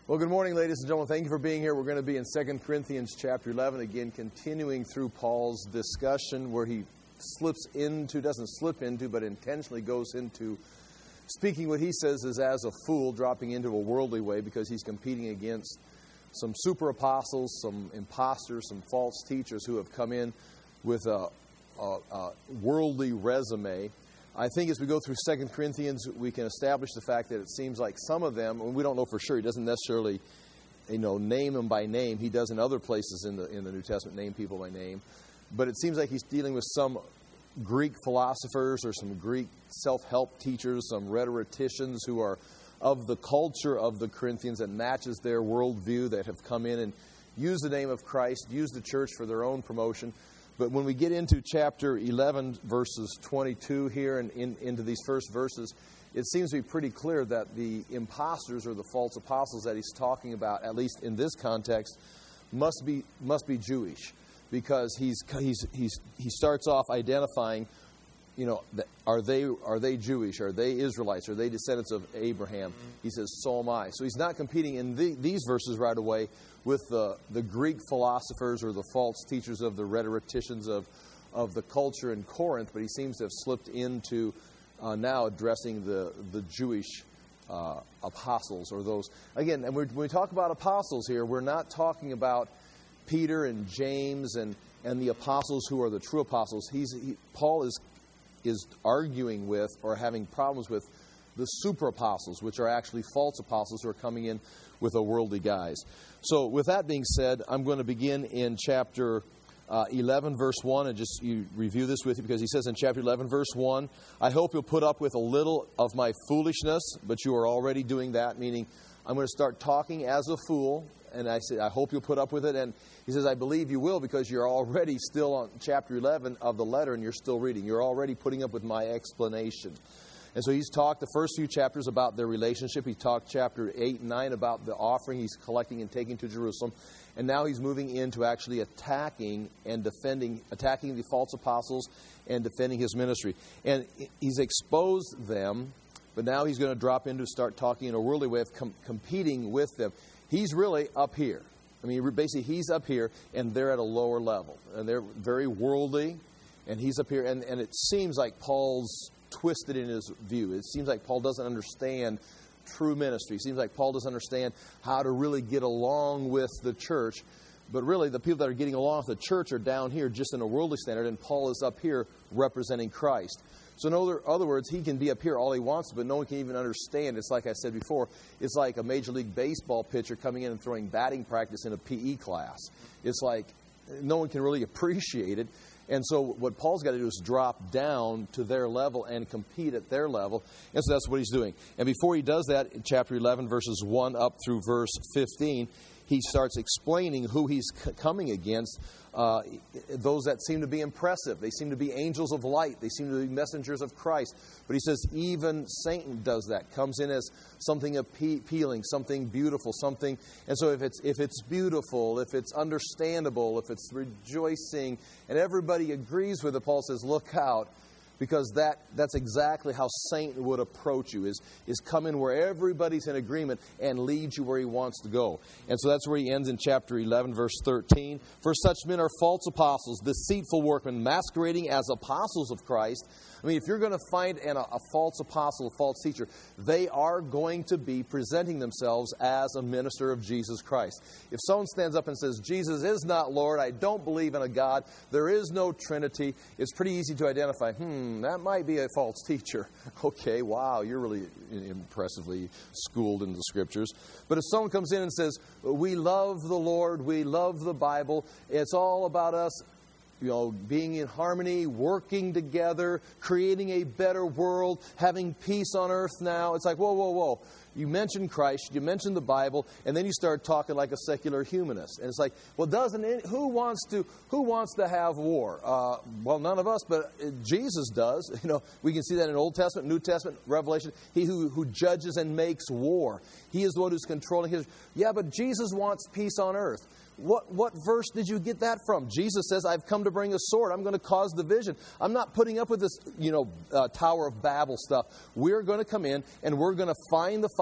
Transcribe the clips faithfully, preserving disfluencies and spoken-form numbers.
Well, good morning, ladies and gentlemen. Thank you for being here. We're going to be in Second Corinthians chapter eleven, again, continuing through Paul's discussion where he slips into, doesn't slip into, but intentionally goes into speaking what he says is as a fool, dropping into a worldly way because he's competing against some super apostles, some imposters, some false teachers who have come in with a, a, a worldly resume. I think as we go through Second Corinthians, we can establish the fact that it seems like some of them, and we don't know for sure, he doesn't necessarily, you know, name them by name. He does in other places in the in the New Testament name people by name. But it seems like he's dealing with some Greek philosophers or some Greek self-help teachers, some rhetoricians who are of the culture of the Corinthians that matches their worldview, that have come in and used the name of Christ, used the church for their own promotion. But when we get into chapter eleven, verses twenty-two here and in, into these first verses, it seems to be pretty clear that the imposters or the false apostles that he's talking about, at least in this context, must be must be Jewish, because he's he's he's he starts off identifying, you know, are they are they Jewish? Are they Israelites? Are they descendants of Abraham? He says, so am I. So he's not competing in the, these verses right away with the, the Greek philosophers or the false teachers of the rhetoricians of, of the culture in Corinth, but he seems to have slipped into uh, now addressing the, the Jewish uh, apostles, or those. Again, and we're, when we talk about apostles here, we're not talking about Peter and James and, and the apostles who are the true apostles. He's he, Paul is is arguing with or having problems with the super apostles, which are actually false apostles who are coming in with a worldly guise. So with that being said, I'm going to begin in chapter uh, eleven, verse one, and just you review this with you, because he says in chapter eleven, verse one, I hope you'll put up with a little of my foolishness, but you are already doing that, meaning I'm going to start talking as a fool, and I say, I hope you'll put up with it. And he says, I believe you will, because you're already still on chapter eleven of the letter, and you're still reading. You're already putting up with my explanation. And so he's talked the first few chapters about their relationship. He talked chapter eight and nine about the offering he's collecting and taking to Jerusalem. And now he's moving into actually attacking and defending, attacking the false apostles and defending his ministry. And he's exposed them, but now he's going to drop into start talking in a worldly way of com- competing with them. He's really up here. I mean, basically, he's up here, and they're at a lower level. And they're very worldly, and he's up here. And, and it seems like Paul's twisted in his view. It seems like Paul doesn't understand true ministry. It seems like Paul doesn't understand how to really get along with the church. But really, the people that are getting along with the church are down here just in a worldly standard, and Paul is up here representing Christ. So in other, other words, he can be up here all he wants, but no one can even understand. It's like I said before, it's like a Major League Baseball pitcher coming in and throwing batting practice in a P E class. It's like no one can really appreciate it. And so what Paul's got to do is drop down to their level and compete at their level. And so that's what he's doing. And before he does that, in chapter eleven, verses one up through verse fifteen, he starts explaining who he's c- coming against, uh, those that seem to be impressive. They seem to be angels of light. They seem to be messengers of Christ. But he says even Satan does that, comes in as something appealing, something beautiful, something. And so if it's if it's beautiful, if it's understandable, if it's rejoicing, and everybody agrees with it, Paul says, look out. Because that, that's exactly how Satan would approach you, is, is come in where everybody's in agreement and lead you where he wants to go. And so that's where he ends in chapter eleven, verse thirteen. For such men are false apostles, deceitful workmen, masquerading as apostles of Christ. I mean, if you're going to find an, a false apostle, a false teacher, they are going to be presenting themselves as a minister of Jesus Christ. If someone stands up and says, Jesus is not Lord, I don't believe in a God, there is no Trinity, it's pretty easy to identify, hmm, that might be a false teacher. Okay, wow, you're really impressively schooled in the Scriptures. But if someone comes in and says, we love the Lord, we love the Bible, it's all about us, you know, being in harmony, working together, creating a better world, having peace on earth now. It's like, whoa, whoa, whoa. You mentioned Christ, you mentioned the Bible, and then you start talking like a secular humanist. And it's like, well, doesn't it, who wants to who wants to have war? Uh, well, none of us, but Jesus does. You know, we can see that in Old Testament, New Testament, Revelation. He who, who judges and makes war. He is the one who's controlling his. Yeah, but Jesus wants peace on earth. What what verse did you get that from? Jesus says, I've come to bring a sword. I'm going to cause division. I'm not putting up with this, you know, uh, Tower of Babel stuff. We're going to come in and we're going to find the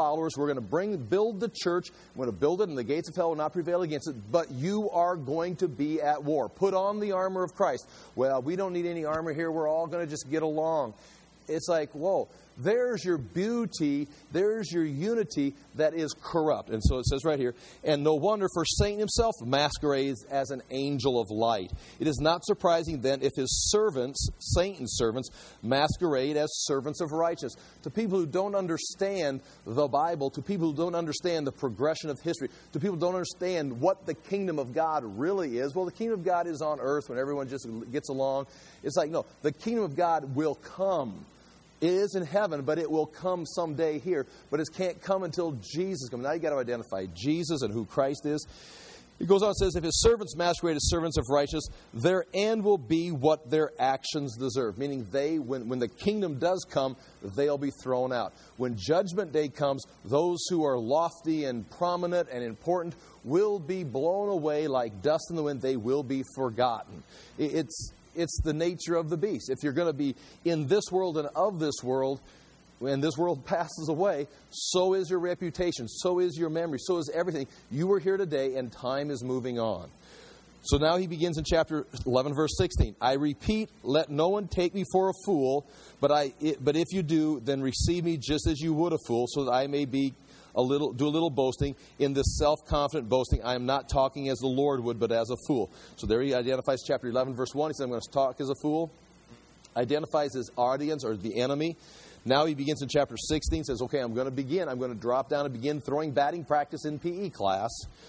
followers. We're going to bring, build the church. We're going to build it, and the gates of hell will not prevail against it. But you are going to be at war. Put on the armor of Christ. Well, we don't need any armor here. We're all going to just get along. It's like, whoa. There's your beauty, there's your unity that is corrupt. And so it says right here, and no wonder, for Satan himself masquerades as an angel of light. It is not surprising then if his servants, Satan's servants, masquerade as servants of righteousness. To people who don't understand the Bible, to people who don't understand the progression of history, to people who don't understand what the kingdom of God really is, well, the kingdom of God is on earth when everyone just gets along. It's like, no, the kingdom of God will come. It is in heaven, but it will come someday here. But it can't come until Jesus comes. Now you've got to identify Jesus and who Christ is. He goes on and says, if his servants masquerade as servants of righteousness, their end will be what their actions deserve. Meaning they, when, when the kingdom does come, they'll be thrown out. When judgment day comes, those who are lofty and prominent and important will be blown away like dust in the wind. They will be forgotten. It's... It's the nature of the beast. If you're going to be in this world and of this world, when this world passes away, so is your reputation, so is your memory, so is everything. You were here today, and time is moving on. So now he begins in chapter eleven, verse sixteen. I repeat, let no one take me for a fool, but I. It, but if you do, then receive me just as you would a fool, so that I may be a little, do a little boasting. In this self-confident boasting, I am not talking as the Lord would, but as a fool. So there he identifies chapter eleven, verse one. He says, I'm going to talk as a fool. Identifies his audience or the enemy. Now he begins in chapter sixteen. Says, okay, I'm going to begin. I'm going to drop down and begin throwing batting practice in P E class.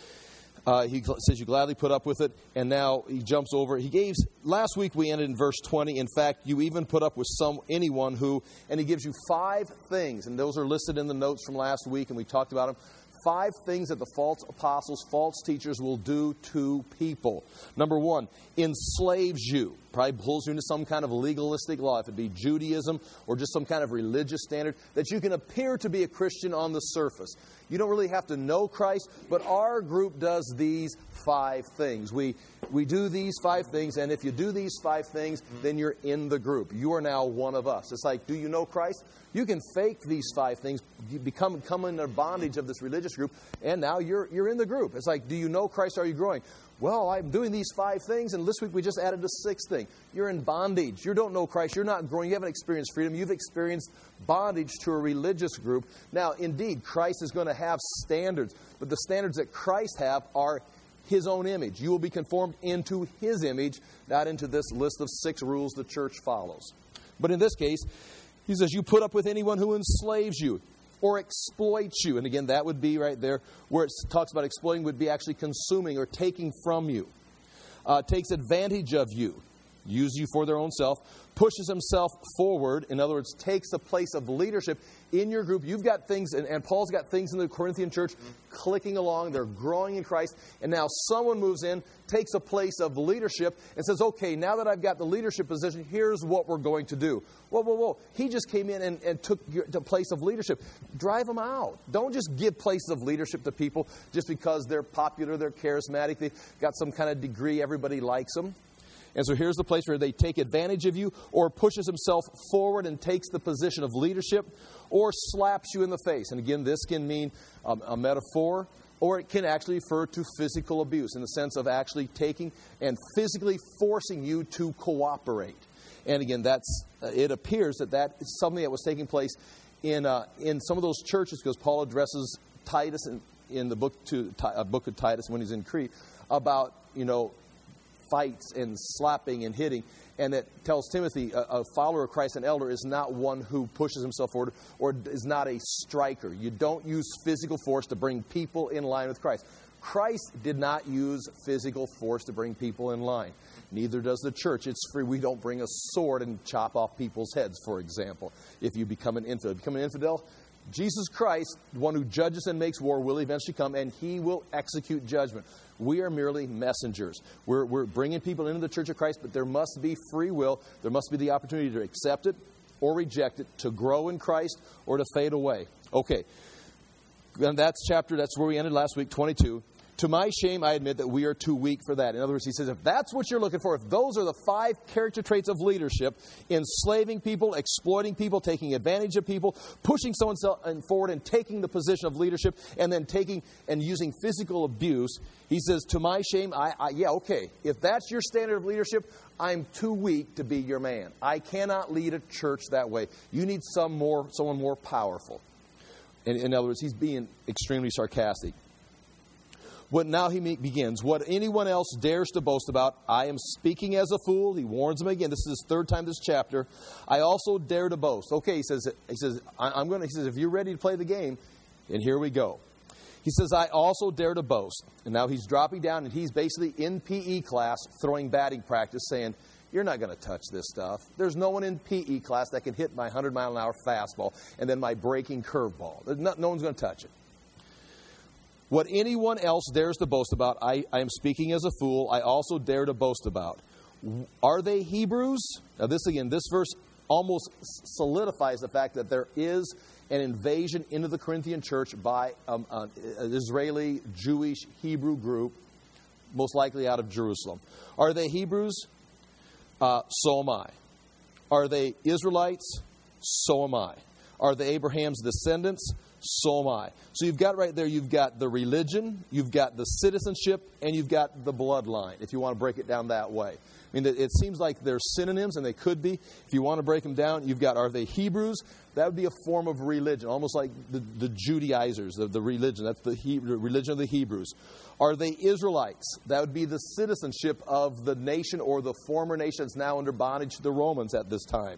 Uh, he says you gladly put up with it, and now he jumps over. He gave, last week we ended in verse twenty. In fact, you even put up with some anyone who, and he gives you five things, and those are listed in the notes from last week, and we talked about them. Five things that the false apostles, false teachers will do to people. Number one, enslaves you. Probably pulls you into some kind of legalistic law, if it be Judaism or just some kind of religious standard, that you can appear to be a Christian on the surface. You don't really have to know Christ, but our group does these five things. We we do these five things, and if you do these five things, then you're in the group. You are now one of us. It's like, do you know Christ? You can fake these five things, you become come in the bondage of this religious group, and now you're you're in the group. It's like, do you know Christ? Are you growing? Well, I'm doing these five things, and this week we just added a sixth thing. You're in bondage. You don't know Christ. You're not growing. You haven't experienced freedom. You've experienced bondage to a religious group. Now, indeed, Christ is going to have standards, but the standards that Christ have are His own image. You will be conformed into His image, not into this list of six rules the church follows. But in this case, he says, you put up with anyone who enslaves you or exploits you. And again, that would be right there where it talks about exploiting would be actually consuming or taking from you. Uh, takes advantage of you, uses you for their own self, pushes himself forward. In other words, takes the place of leadership in your group. You've got things, and, and Paul's got things in the Corinthian church clicking along. They're growing in Christ. And now someone moves in, takes a place of leadership, and says, okay, now that I've got the leadership position, here's what we're going to do. Whoa, whoa, whoa. He just came in and, and took your, the place of leadership. Drive them out. Don't just give places of leadership to people just because they're popular, they're charismatic, they've got some kind of degree, everybody likes them. And so here's the place where they take advantage of you, or pushes himself forward and takes the position of leadership, or slaps you in the face. And again, this can mean um, a metaphor, or it can actually refer to physical abuse in the sense of actually taking and physically forcing you to cooperate. And again, that's uh, it appears that that is something that was taking place in uh, in some of those churches, because Paul addresses Titus in, in the book to uh, book of Titus when he's in Crete about, you know, fights and slapping and hitting, and it tells Timothy a, a follower of Christ, an elder, is not one who pushes himself forward or is not a striker. You don't use physical force to bring people in line with Christ. Christ did not use physical force to bring people in line. Neither does the church. It's free. We don't bring a sword and chop off people's heads, for example, if you become an infidel. Become an infidel, Jesus Christ, the one who judges and makes war, will eventually come, and He will execute judgment. We are merely messengers. We're, we're bringing people into the Church of Christ, but there must be free will. There must be the opportunity to accept it or reject it, to grow in Christ or to fade away. Okay. And that's chapter, that's where we ended last week, twenty-two. To my shame, I admit that we are too weak for that. In other words, he says, if that's what you're looking for, if those are the five character traits of leadership, enslaving people, exploiting people, taking advantage of people, pushing someone forward and taking the position of leadership, and then taking and using physical abuse, he says, to my shame, I, I yeah, okay, if that's your standard of leadership, I'm too weak to be your man. I cannot lead a church that way. You need some more, someone more powerful. In, in other words, he's being extremely sarcastic. What now he begins, what anyone else dares to boast about, I am speaking as a fool. He warns him again. This is his third time this chapter. I also dare to boast. Okay, he says, he says, I'm going to, he says, if you're ready to play the game, and here we go. He says, I also dare to boast. And now he's dropping down, and he's basically in P E class throwing batting practice, saying, you're not going to touch this stuff. There's no one in P E class that can hit my one hundred mile an hour fastball and then my breaking curveball. No, no one's going to touch it. What anyone else dares to boast about, I, I am speaking as a fool, I also dare to boast about. Are they Hebrews? Now this again, this verse almost solidifies the fact that there is an invasion into the Corinthian church by um, an Israeli, Jewish, Hebrew group, most likely out of Jerusalem. Are they Hebrews? Uh, so am I. Are they Israelites? So am I. Are they Abraham's descendants? So am I. So you've got right there, you've got the religion, you've got the citizenship, and you've got the bloodline, if you want to break it down that way. I mean, it seems like they're synonyms, and they could be. If you want to break them down, you've got, are they Hebrews? That would be a form of religion, almost like the, the Judaizers, the, the religion. That's the he, religion of the Hebrews. Are they Israelites? That would be the citizenship of the nation or the former nation that's now under bondage to the Romans at this time.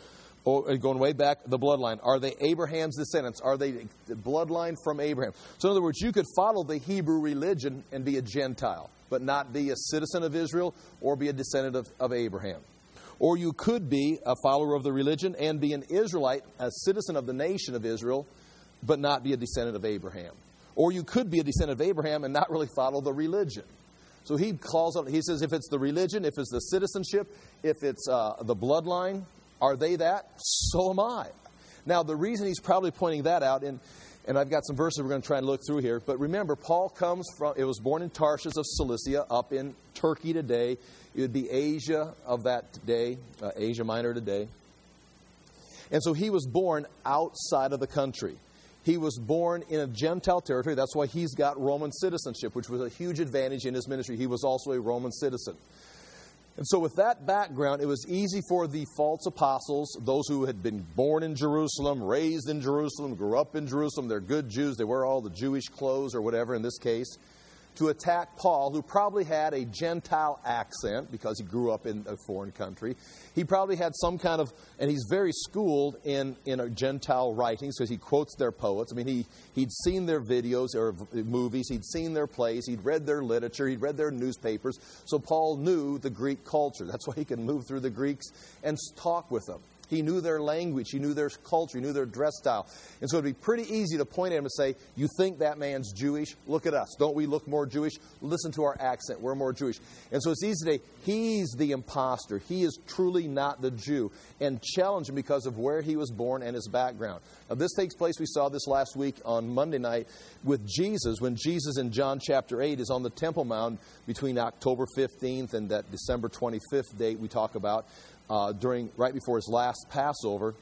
Or going way back, the bloodline. Are they Abraham's descendants? Are they the bloodline from Abraham? So in other words, you could follow the Hebrew religion and be a Gentile, but not be a citizen of Israel or be a descendant of, of Abraham. Or you could be a follower of the religion and be an Israelite, a citizen of the nation of Israel, but not be a descendant of Abraham. Or you could be a descendant of Abraham and not really follow the religion. So he calls out, he says, if it's the religion, if it's the citizenship, if it's uh, the bloodline, are they that? So am I. Now, the reason he's probably pointing that out, and, and I've got some verses we're going to try and look through here, but remember, Paul comes from, it was born in Tarshish of Cilicia, up in Turkey today. It would be Asia of that day, uh, Asia Minor today. And so he was born outside of the country. He was born in a Gentile territory. That's why he's got Roman citizenship, which was a huge advantage in his ministry. He was also a Roman citizen. And so with that background, it was easy for the false apostles, those who had been born in Jerusalem, raised in Jerusalem, grew up in Jerusalem, they're good Jews, they wear all the Jewish clothes or whatever in this case, to attack Paul, who probably had a Gentile accent because he grew up in a foreign country. He probably had some kind of, and he's very schooled in, in a Gentile writings because he quotes their poets. I mean, he, he'd seen their videos or movies, he'd seen their plays, he'd read their literature, he'd read their newspapers. So Paul knew the Greek culture. That's why he could move through the Greeks and talk with them. He knew their language, he knew their culture, he knew their dress style. And so it would be pretty easy to point at him and say, you think that man's Jewish? Look at us. Don't we look more Jewish? Listen to our accent. We're more Jewish. And so it's easy to say, he's the imposter. He is truly not the Jew. And challenge him because of where he was born and his background. Now this takes place, we saw this last week on Monday night, with Jesus, when Jesus in John chapter eight is on the Temple Mount between October fifteenth and that December twenty-fifth date we talk about. Uh, during right before his last Passover,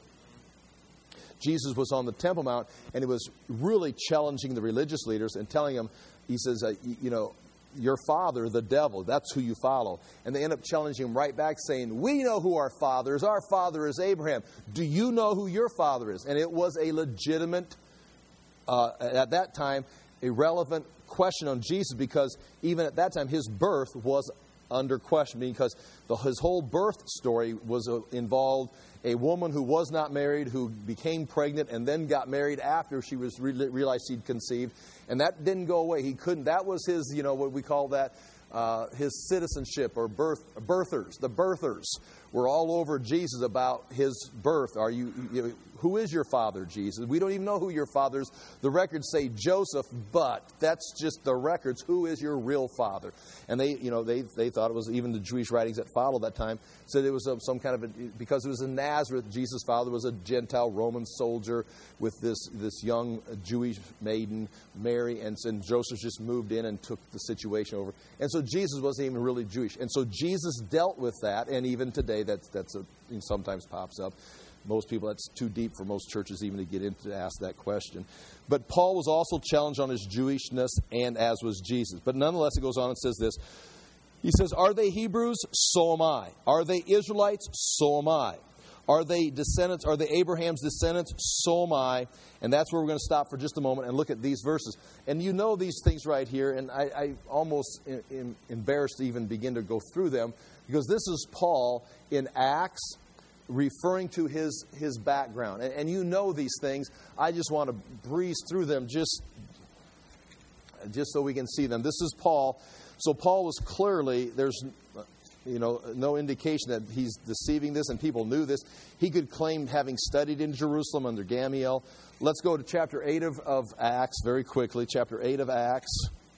Jesus was on the Temple Mount, and he was really challenging the religious leaders and telling them, he says, uh, you know, your father, the devil, that's who you follow. And they end up challenging him right back, saying, we know who our father is. Our father is Abraham. Do you know who your father is? And it was a legitimate, uh, at that time, a relevant question on Jesus, because even at that time, his birth was under question, because the, his whole birth story was uh, involved a woman who was not married, who became pregnant and then got married after she was re- realized she'd conceived, and that didn't go away. He couldn't. That was his, you know, what we call that, uh, his citizenship or birth birthers. The birthers were all over Jesus about his birth. Are you, you know, who is your father, Jesus? We don't even know who your father is. The records say Joseph, but that's just the records. Who is your real father? And they, you know, they they thought it was, even the Jewish writings that followed that time said it was a, some kind of a, because it was in Nazareth. Jesus' father was a Gentile Roman soldier with this this young Jewish maiden, Mary, and, and Joseph just moved in and took the situation over. And so Jesus wasn't even really Jewish. And so Jesus dealt with that, and even today that's that's a, sometimes pops up. Most people, that's too deep for most churches even to get into to ask that question. But Paul was also challenged on his Jewishness, and as was Jesus. But nonetheless, it goes on and says this. He says, are they Hebrews? So am I. Are they Israelites? So am I. Are they descendants? Are they Abraham's descendants? So am I. And that's where we're going to stop for just a moment and look at these verses. And you know these things right here, and I, I almost am embarrassed to even begin to go through them, because this is Paul in Acts, referring to his his background. And, and you know these things. I just want to breeze through them just, just so we can see them. This is Paul. So Paul was clearly, there's you know no indication that he's deceiving this, and people knew this. He could claim having studied in Jerusalem under Gamaliel. Let's go to chapter eight of, of Acts very quickly. Chapter eight of Acts.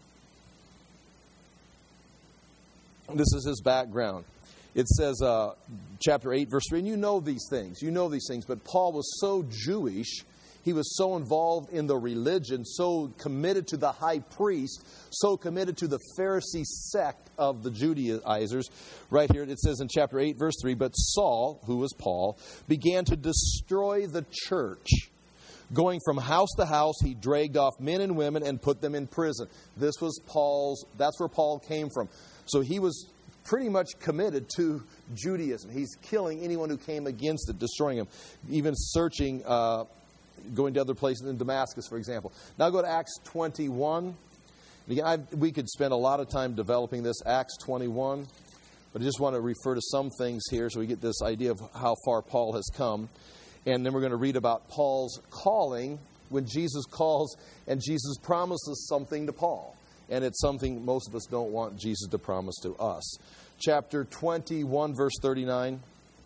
This is his background. It says, uh, chapter eight, verse three, and you know these things. You know these things. But Paul was so Jewish, he was so involved in the religion, so committed to the high priest, so committed to the Pharisee sect of the Judaizers. Right here it says in chapter eight, verse three, but Saul, who was Paul, began to destroy the church. Going from house to house, he dragged off men and women and put them in prison. This was Paul's, that's where Paul came from. So he was pretty much committed to Judaism. He's killing anyone who came against it, destroying him, even searching, uh, going to other places in Damascus, for example. Now go to Acts twenty-one. Again, I, we could spend a lot of time developing this, Acts twenty-one, but I just want to refer to some things here so we get this idea of how far Paul has come. And then we're going to read about Paul's calling, when Jesus calls and Jesus promises something to Paul. And it's something most of us don't want Jesus to promise to us. Chapter twenty-one, verse thirty-nine.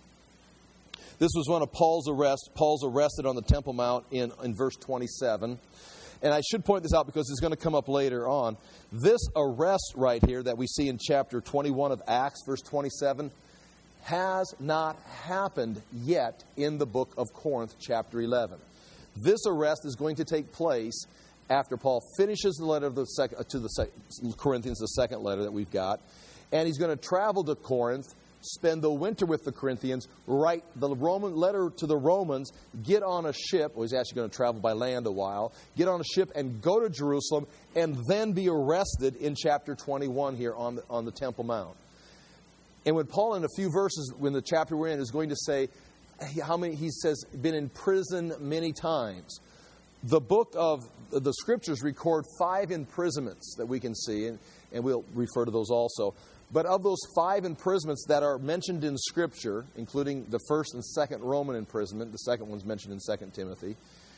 This was one of Paul's arrests. Paul's arrested on the Temple Mount in, in verse twenty-seven. And I should point this out because it's going to come up later on. This arrest right here that we see in chapter twenty-one of Acts, verse twenty-seven, has not happened yet in the book of Corinth, chapter eleven. This arrest is going to take place after Paul finishes the letter of the sec- to the sec- Corinthians, the second letter that we've got, and he's going to travel to Corinth, spend the winter with the Corinthians, write the Roman letter to the Romans, get on a ship, well, he's actually going to travel by land a while, get on a ship and go to Jerusalem, and then be arrested in chapter twenty-one here on the, on the Temple Mount. And when Paul, in a few verses, when the chapter we're in, is going to say how many, he says, been in prison many times. The book of the Scriptures record five imprisonments that we can see, and, and we'll refer to those also. But of those five imprisonments that are mentioned in Scripture, including the first and second Roman imprisonment, the second one's mentioned in Second Timothy,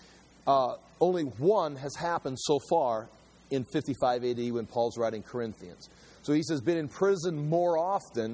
uh, only one has happened so far in fifty-five A D when Paul's writing Corinthians. So he says, been in prison more often.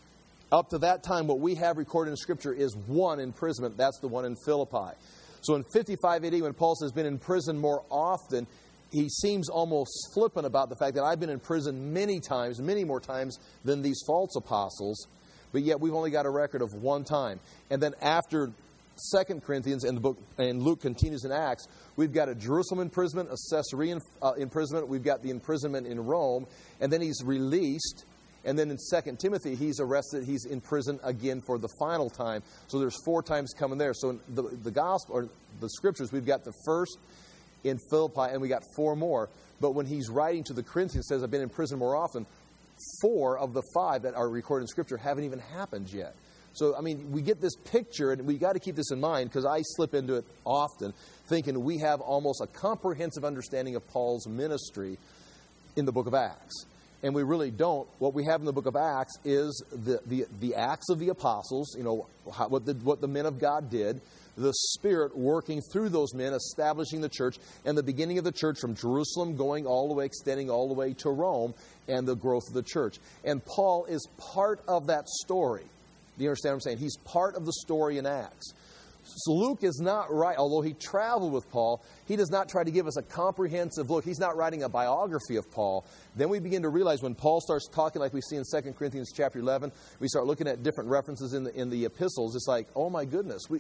Up to that time, what we have recorded in Scripture is one imprisonment. That's the one in Philippi. So in fifty-five A D, when Paul says been in prison more often, he seems almost flippant about the fact that I've been in prison many times, many more times than these false apostles, but yet we've only got a record of one time. And then after Second Corinthians and the book, and Luke continues in Acts, we've got a Jerusalem imprisonment, a Caesarea uh, imprisonment, we've got the imprisonment in Rome, and then he's released. And then in Second Timothy, he's arrested, he's in prison again for the final time. So there's four times coming there. So in the, the gospel, or the Scriptures, we've got the first in Philippi, and we got four more. But when he's writing to the Corinthians, says, I've been in prison more often, four of the five that are recorded in Scripture haven't even happened yet. So, I mean, we get this picture, and we got to keep this in mind, because I slip into it often, thinking we have almost a comprehensive understanding of Paul's ministry in the book of Acts. And we really don't. What we have in the book of Acts is the, the, the acts of the apostles, you know, how, what, the, what the men of God did, the Spirit working through those men, establishing the church, and the beginning of the church from Jerusalem going all the way, extending all the way to Rome, and the growth of the church. And Paul is part of that story. Do you understand what I'm saying? He's part of the story in Acts. So Luke is not right, although he traveled with Paul, he does not try to give us a comprehensive look. He's not writing a biography of Paul. Then we begin to realize when Paul starts talking like we see in Second Corinthians chapter eleven, we start looking at different references in the in the epistles. It's like, oh my goodness, we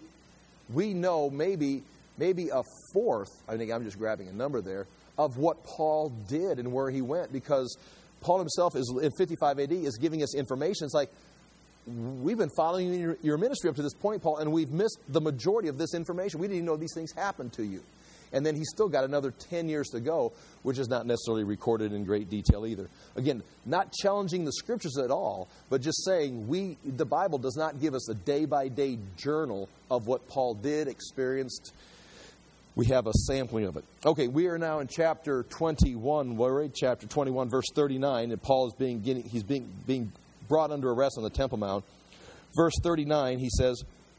we know maybe maybe a fourth, I think I'm just grabbing a number there, of what Paul did and where he went, because Paul himself is in fifty-five A D is giving us information. It's like, we've been following your, your ministry up to this point, Paul, and we've missed the majority of this information. We didn't even know these things happened to you. And then he's still got another ten years to go, which is not necessarily recorded in great detail either. Again, not challenging the scriptures at all, but just saying we the Bible does not give us a day-by-day journal of what Paul did, experienced. We have a sampling of it. Okay, we are now in chapter twenty-one. We're in chapter twenty-one, verse thirty-nine, and Paul is being getting, he's being being brought under arrest on the Temple Mount. Verse thirty-nine, he says,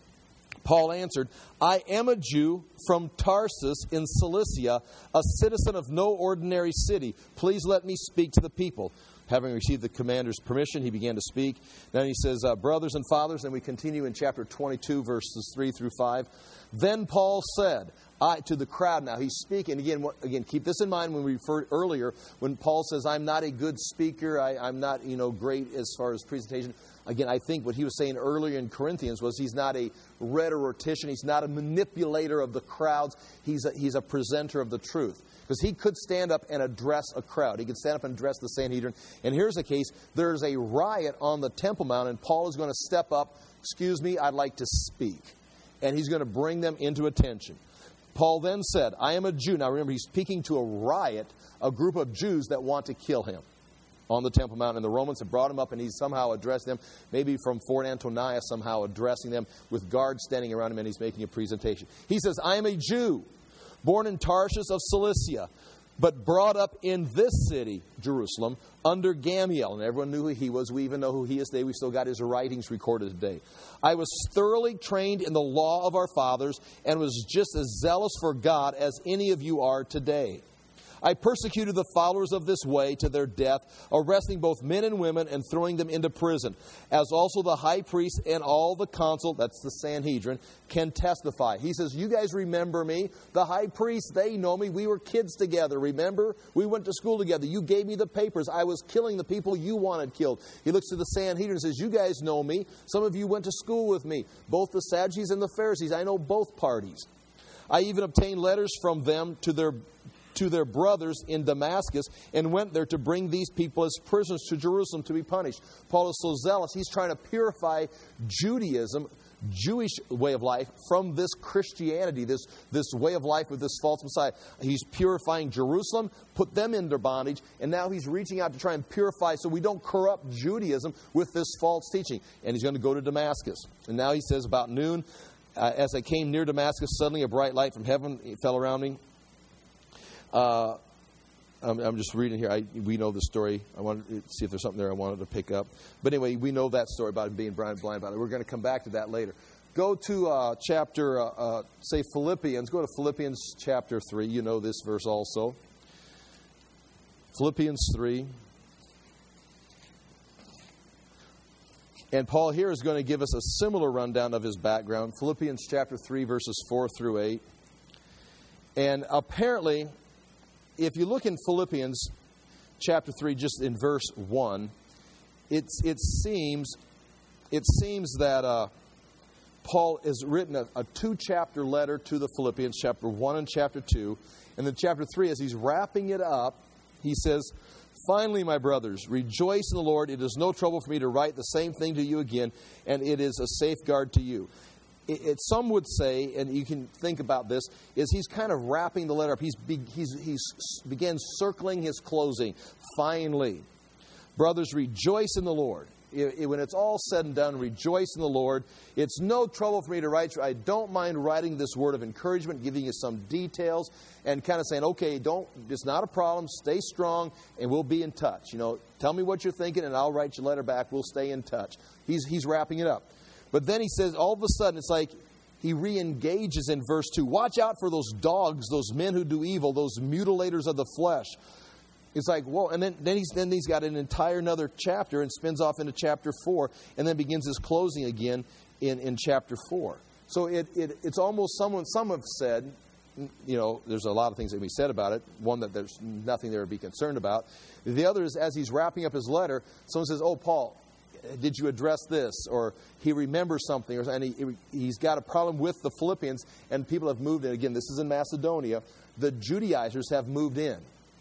Paul answered, I am a Jew from Tarsus in Cilicia, a citizen of no ordinary city. Please let me speak to the people. Having received the commander's permission, he began to speak. Then he says, uh, brothers and fathers, and we continue in chapter twenty-two, verses three through five. Then Paul said, I, to the crowd now, he's speaking. Again, what, again, keep this in mind when we referred earlier, when Paul says, I'm not a good speaker, I, I'm not, you know, great as far as presentation. Again, I think what he was saying earlier in Corinthians was he's not a rhetorician, he's not a manipulator of the crowds, he's a, he's a presenter of the truth. Because he could stand up and address a crowd. He could stand up and address the Sanhedrin. And here's the case. There's a riot on the Temple Mount, and Paul is going to step up. Excuse me, I'd like to speak. And he's going to bring them into attention. Paul then said, I am a Jew. Now remember, he's speaking to a riot, a group of Jews that want to kill him on the Temple Mount. And the Romans have brought him up, and he's somehow addressed them, maybe from Fort Antonius, somehow addressing them with guards standing around him, and he's making a presentation. He says, I am a Jew, born in Tarsus of Cilicia, but brought up in this city, Jerusalem, under Gamaliel. And everyone knew who he was. We even know who he is today. We've still got his writings recorded today. I was thoroughly trained in the law of our fathers and was just as zealous for God as any of you are today. I persecuted the followers of this way to their death, arresting both men and women and throwing them into prison, as also the high priest and all the council, that's the Sanhedrin, can testify. He says, you guys remember me? The high priest, they know me. We were kids together, remember? We went to school together. You gave me the papers. I was killing the people you wanted killed. He looks to the Sanhedrin and says, you guys know me. Some of you went to school with me. Both the Sadducees and the Pharisees. I know both parties. I even obtained letters from them to their to their brothers in Damascus and went there to bring these people as prisoners to Jerusalem to be punished. Paul is so zealous, he's trying to purify Judaism, Jewish way of life, from this Christianity, this, this way of life with this false Messiah. He's purifying Jerusalem, put them into bondage, and now he's reaching out to try and purify so we don't corrupt Judaism with this false teaching. And he's going to go to Damascus. And now he says, about noon, uh, as I came near Damascus, suddenly a bright light from heaven fell around me. Uh, I'm, I'm just reading here. I, we know the story. I wanted to see if there's something there I wanted to pick up. But anyway, we know that story about him being blind about it. We're going to come back to that later. Go to uh, chapter, uh, uh, say Philippians. Go to Philippians chapter three. You know this verse also. Philippians three. And Paul here is going to give us a similar rundown of his background. Philippians chapter three, verses four through eight. And apparently, if you look in Philippians chapter three, just in verse one, it's, it seems it seems that uh, Paul has written a, a two-chapter letter to the Philippians, chapter one and chapter two. And then chapter three, as he's wrapping it up, he says, finally, my brothers, rejoice in the Lord. It is no trouble for me to write the same thing to you again, and it is a safeguard to you. It, it, some would say, and you can think about this, is he's kind of wrapping the letter up. He's, be, he's, he's began circling his closing. Finally, brothers, rejoice in the Lord. It, it, when it's all said and done, rejoice in the Lord. It's no trouble for me to write you. I don't mind writing this word of encouragement, giving you some details, and kind of saying, okay, don't. It's not a problem. Stay strong, and we'll be in touch. You know, tell me what you're thinking, and I'll write your letter back. We'll stay in touch. He's he's wrapping it up. But then he says, all of a sudden, it's like he re-engages in verse two. Watch out for those dogs, those men who do evil, those mutilators of the flesh. It's like, whoa, and then, then, he's, then he's got an entire another chapter and spins off into chapter four and then begins his closing again in, in chapter four. So it, it it's almost, someone, some have said, you know, there's a lot of things that can be said about it. One, that there's nothing there to be concerned about. The other is, as he's wrapping up his letter, someone says, oh, Paul, did you address this? Or he remembers something, or and he, he's got a problem with the Philippians, and people have moved in. Again, this is in Macedonia. The Judaizers have moved in.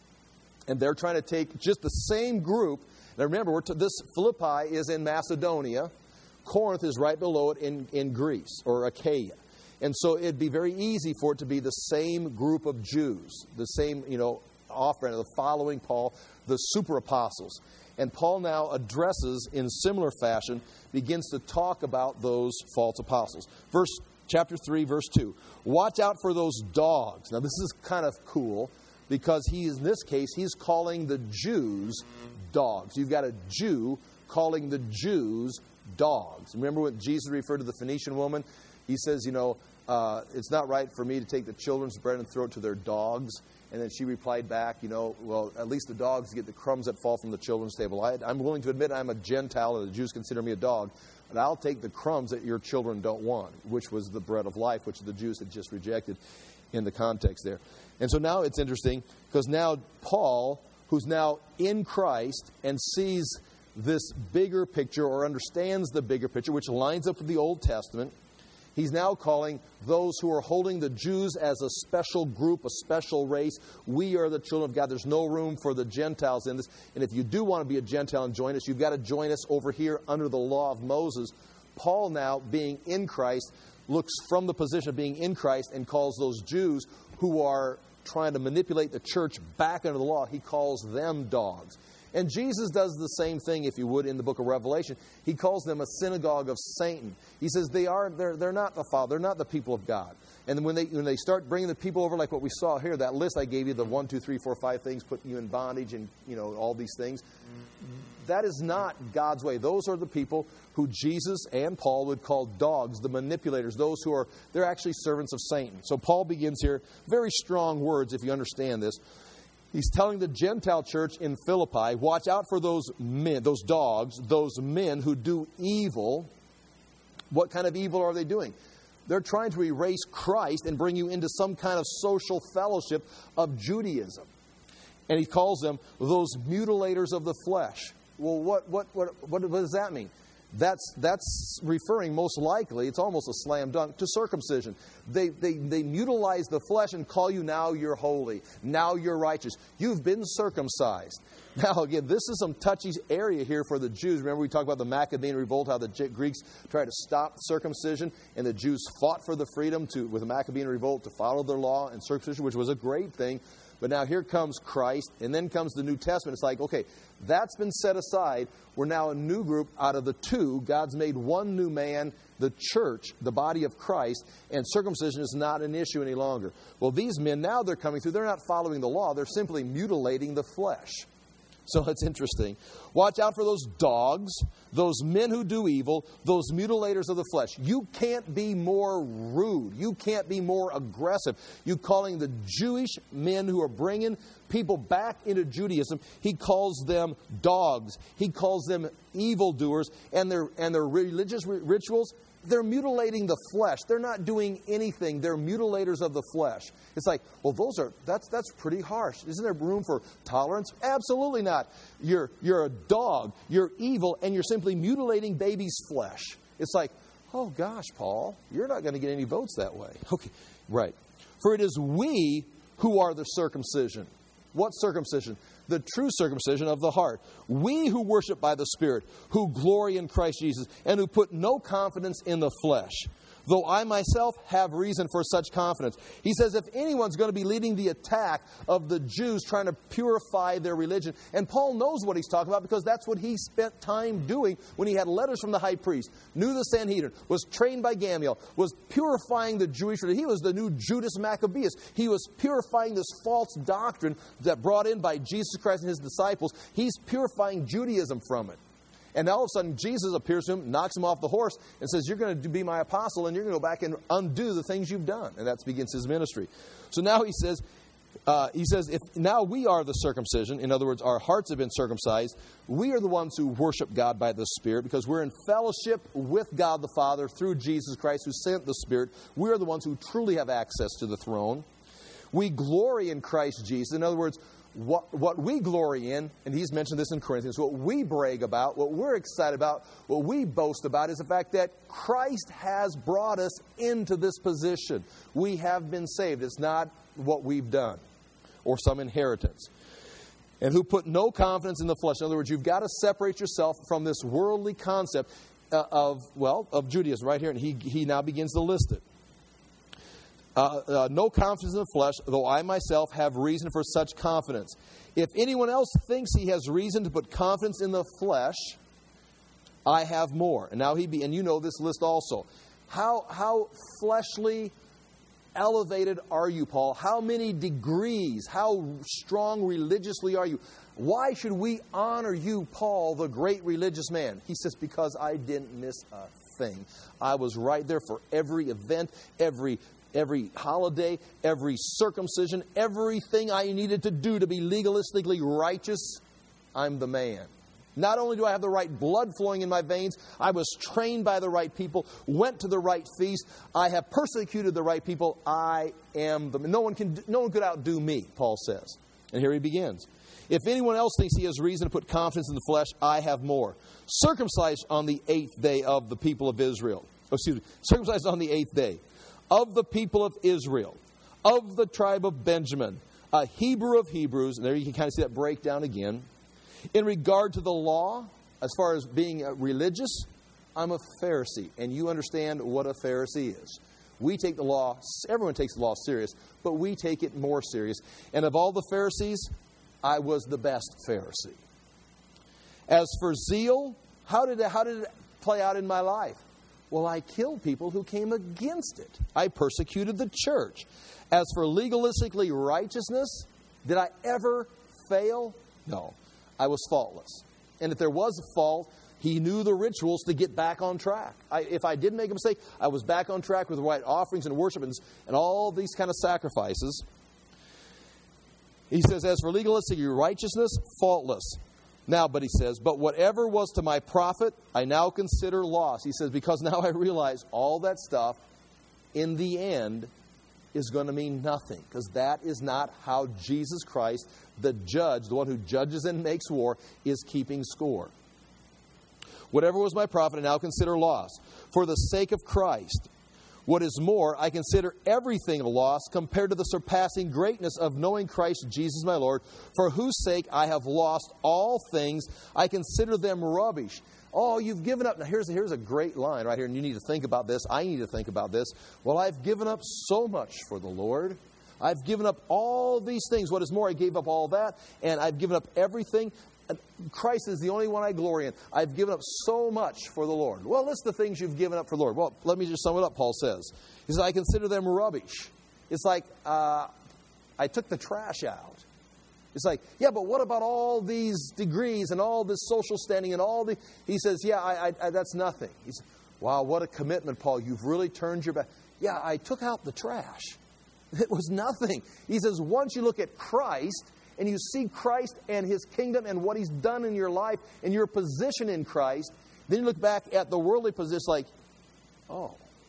And they're trying to take just the same group. Now remember, we're to, this Philippi is in Macedonia. Corinth is right below it in, in Greece, or Achaia. And so it'd be very easy for it to be the same group of Jews, the same, you know, offering, the following Paul, the super apostles. And Paul now addresses, in similar fashion, begins to talk about those false apostles. Verse chapter three, verse two. Watch out for those dogs. Now this is kind of cool, because he is, in this case, he's calling the Jews dogs. You've got a Jew calling the Jews dogs. Remember when Jesus referred to the Phoenician woman? He says, you know, uh, it's not right for me to take the children's bread and throw it to their dogs. And then she replied back, you know, well, at least the dogs get the crumbs that fall from the children's table. I, I'm willing to admit I'm a Gentile and the Jews consider me a dog, but I'll take the crumbs that your children don't want, which was the bread of life, which the Jews had just rejected in the context there. And so now it's interesting, because now Paul, who's now in Christ and sees this bigger picture, or understands the bigger picture, which lines up with the Old Testament, he's now calling those who are holding the Jews as a special group, a special race. We are the children of God. There's no room for the Gentiles in this. And if you do want to be a Gentile and join us, you've got to join us over here under the law of Moses. Paul now, being in Christ, looks from the position of being in Christ and calls those Jews who are trying to manipulate the church back under the law, he calls them dogs. And Jesus does the same thing, if you would, in the book of Revelation. He calls them a synagogue of Satan. He says they are, they're, they're not the Father. They're not the people of God. And when they when they start bringing the people over, like what we saw here, that list I gave you, the one, two, three, four, five things, putting you in bondage and, you know, all these things, that is not God's way. Those are the people who Jesus and Paul would call dogs, the manipulators, those who are, they're actually servants of Satan. So Paul begins here, very strong words if you understand this. He's telling the Gentile church in Philippi, watch out for those men, those dogs, those men who do evil. What kind of evil are they doing? They're trying to erase Christ and bring you into some kind of social fellowship of Judaism. And he calls them those mutilators of the flesh. Well, what what what what, what does that mean? That's that's referring most likely, it's almost a slam dunk, to circumcision. They, they, they mutilize the flesh and call you, now you're holy, now you're righteous. You've been circumcised. Now, again, this is some touchy area here for the Jews. Remember we talked about the Maccabean revolt, how the Greeks tried to stop circumcision, and the Jews fought for the freedom to, with the Maccabean revolt, to follow their law and circumcision, which was a great thing. But now here comes Christ, and then comes the New Testament. It's like, okay, that's been set aside. We're now a new group out of the two. God's made one new man, the church, the body of Christ, and circumcision is not an issue any longer. Well, these men, now they're coming through. They're not following the law. They're simply mutilating the flesh. So it's interesting. Watch out for those dogs, those men who do evil, those mutilators of the flesh. You can't be more rude. You can't be more aggressive. You calling the Jewish men who are bringing people back into Judaism, he calls them dogs. He calls them evildoers, and their and their religious rituals, they're mutilating the flesh. They're not doing anything. They're mutilators of the flesh. It's like, well, those are that's that's pretty harsh. Isn't there room for tolerance? Absolutely not. You're you're a dog. You're evil, and you're simply mutilating babies' flesh. It's like, oh gosh, Paul, you're not going to get any votes that way. Okay, right. For it is we who are the circumcision. What circumcision? The true circumcision of the heart. We who worship by the Spirit, who glory in Christ Jesus, and who put no confidence in the flesh. Though I myself have reason for such confidence. He says if anyone's going to be leading the attack of the Jews trying to purify their religion, and Paul knows what he's talking about because that's what he spent time doing when he had letters from the high priest, knew the Sanhedrin, was trained by Gamaliel, was purifying the Jewish religion. He was the new Judas Maccabeus. He was purifying this false doctrine that brought in by Jesus Christ and his disciples. He's purifying Judaism from it. And all of a sudden, Jesus appears to him, knocks him off the horse, and says, you're going to be my apostle, and you're going to go back and undo the things you've done. And that begins his ministry. So now he says, Uh, he says, if now we are the circumcision, in other words, our hearts have been circumcised, we are the ones who worship God by the Spirit because we're in fellowship with God the Father through Jesus Christ who sent the Spirit. We are the ones who truly have access to the throne. We glory in Christ Jesus. In other words, what, what we glory in, and he's mentioned this in Corinthians, what we brag about, what we're excited about, what we boast about is the fact that Christ has brought us into this position. We have been saved. It's not what we've done or some inheritance. And who put no confidence in the flesh. In other words, you've got to separate yourself from this worldly concept uh, of, well, of Judaism right here. And he, he now begins to list it. Uh, uh, no confidence in the flesh, though I myself have reason for such confidence. If anyone else thinks he has reason to put confidence in the flesh, I have more. And now he be, and you know this list also. How how fleshly elevated are you, Paul? How many degrees? How strong religiously are you? Why should we honor you, Paul, the great religious man? He says, because I didn't miss a thing. I was right there for every event, every every holiday, every circumcision, everything I needed to do to be legalistically righteous. I'm the man. Not only do I have the right blood flowing in my veins, I was trained by the right people, went to the right feast, I have persecuted the right people, I am the man. No one can, no one could outdo me, Paul says. And here he begins. If anyone else thinks he has reason to put confidence in the flesh, I have more. Circumcised on the eighth day of the people of Israel. Oh, excuse me. Circumcised on the eighth day of the people of Israel, of the tribe of Benjamin, a Hebrew of Hebrews. And there you can kind of see that breakdown again. In regard to the law, as far as being religious, I'm a Pharisee. And you understand what a Pharisee is. We take the law, everyone takes the law serious, but we take it more serious. And of all the Pharisees, I was the best Pharisee. As for zeal, how did it, how did it play out in my life? Well, I killed people who came against it. I persecuted the church. As for legalistically righteousness, did I ever fail? No. I was faultless. And if there was a fault, he knew the rituals to get back on track. I, if I did make a mistake, I was back on track with the right offerings and worship and, and all these kind of sacrifices. He says, as for legalistic righteousness, faultless. Now, but he says, but whatever was to my profit, I now consider loss. He says, because now I realize all that stuff in the end is going to mean nothing. Because that is not how Jesus Christ, the judge, the one who judges and makes war, is keeping score. Whatever was my profit, I now consider loss. For the sake of Christ. What is more, I consider everything a loss compared to the surpassing greatness of knowing Christ Jesus my Lord, for whose sake I have lost all things. I consider them rubbish. Oh, you've given up. Now, here's, here's a great line right here, and you need to think about this. I need to think about this. Well, I've given up so much for the Lord. I've given up all these things. What is more, I gave up all that, and I've given up everything. Christ is the only one I glory in. I've given up so much for the Lord. Well, list the things you've given up for the Lord. Well, let me just sum it up, Paul says. He says, I consider them rubbish. It's like uh, I took the trash out. It's like, yeah, but what about all these degrees and all this social standing and all the... He says, yeah, I, I, I, that's nothing. He says, wow, what a commitment, Paul. You've really turned your back. Yeah, I took out the trash. It was nothing. He says, once you look at Christ... and you see Christ and His kingdom and what He's done in your life and your position in Christ, then you look back at the worldly position like, oh,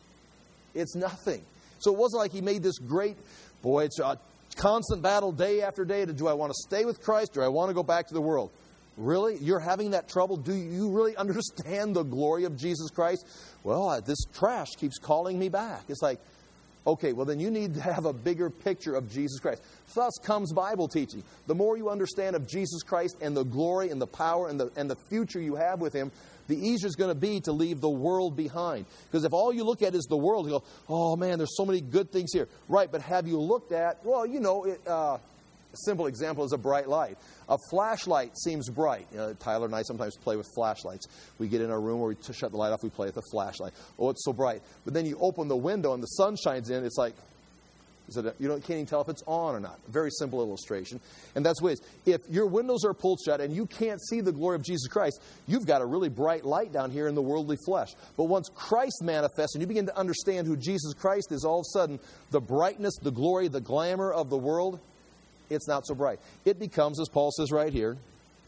it's nothing. So it wasn't like He made this great, boy, it's a constant battle day after day. Do I want to stay with Christ or do I want to go back to the world? Really? You're having that trouble? Do you really understand the glory of Jesus Christ? Well, this trash keeps calling me back. It's like, okay, well then you need to have a bigger picture of Jesus Christ. Thus comes Bible teaching. The more you understand of Jesus Christ and the glory and the power and the, and the future you have with Him, the easier it's going to be to leave the world behind. Because if all you look at is the world, you go, oh man, there's so many good things here. Right, but have you looked at, well, you know, it, uh, a simple example is a bright light. A flashlight seems bright. You know, Tyler and I sometimes play with flashlights. We get in our room where we shut the light off, we play with the flashlight. Oh, it's so bright. But then you open the window and the sun shines in, it's like, is it a, you don't, can't even tell if it's on or not. Very simple illustration. And that's what it is. If your windows are pulled shut and you can't see the glory of Jesus Christ, you've got a really bright light down here in the worldly flesh. But once Christ manifests and you begin to understand who Jesus Christ is, all of a sudden, the brightness, the glory, the glamour of the world it's not so bright. It becomes, as Paul says right here,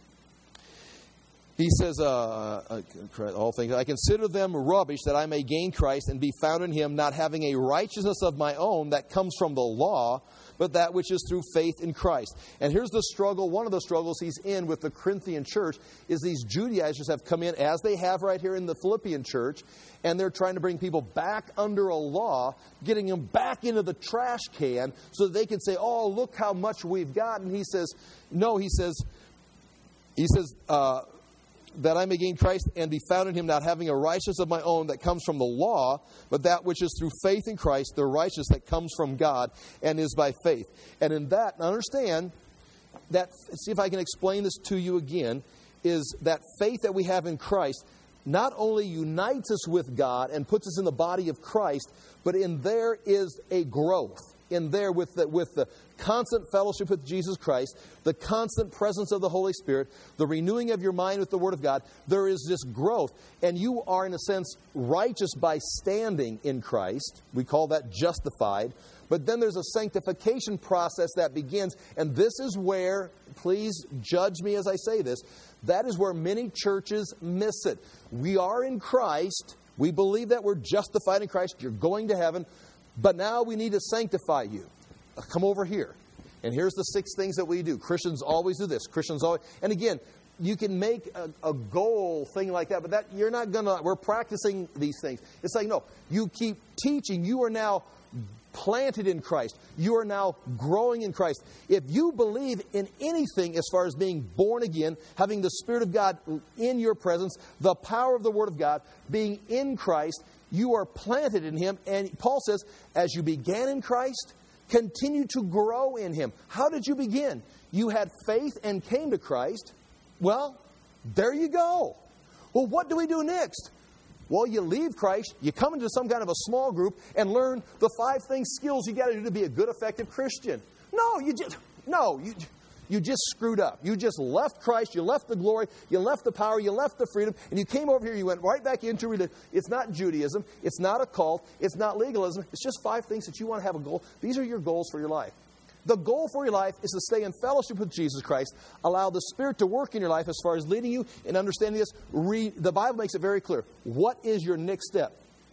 he says, uh, uh, all things, I consider them rubbish that I may gain Christ and be found in him, not having a righteousness of my own that comes from the law, but that which is through faith in Christ. And here's the struggle. One of the struggles he's in with the Corinthian church is these Judaizers have come in, as they have right here in the Philippian church, and they're trying to bring people back under a law, getting them back into the trash can so that they can say, oh, look how much we've got. And he says, no, he says, he says, uh, that I may gain Christ and be found in him, not having a righteousness of my own that comes from the law, but that which is through faith in Christ, the righteousness that comes from God and is by faith. And in that, understand that, see if I can explain this to you again, is that faith that we have in Christ not only unites us with God and puts us in the body of Christ, but in there is a growth. In there with the, with the constant fellowship with Jesus Christ, the constant presence of the Holy Spirit, the renewing of your mind with the Word of God, there is this growth. And you are, in a sense, righteous by standing in Christ. We call that justified. But then there's a sanctification process that begins. And this is where, please judge me as I say this, that is where many churches miss it. We are in Christ. We believe that we're justified in Christ. You're going to heaven. But now we need to sanctify you. Come over here. And here's the six things that we do. Christians always do this. Christians always... And again, you can make a, a goal thing like that, but that you're not going to... We're practicing these things. It's like, no, you keep teaching. You are now planted in Christ. You are now growing in Christ. If you believe in anything as far as being born again, having the Spirit of God in your presence, the power of the Word of God, being in Christ, you are planted in him. And Paul says, as you began in Christ, continue to grow in him. How did you begin? You had faith and came to Christ. Well, there you go. Well, what do we do next? Well, you leave Christ, you come into some kind of a small group and learn the five things, skills you got to do to be a good, effective Christian. No, you just, no, you You just screwed up. You just left Christ. You left the glory. You left the power. You left the freedom. And you came over here. You went right back into religion. It's not Judaism. It's not a cult. It's not legalism. It's just five things that you want to have a goal. These are your goals for your life. The goal for your life is to stay in fellowship with Jesus Christ. Allow the Spirit to work in your life as far as leading you and understanding this. Re- the Bible makes it very clear. What is your next step?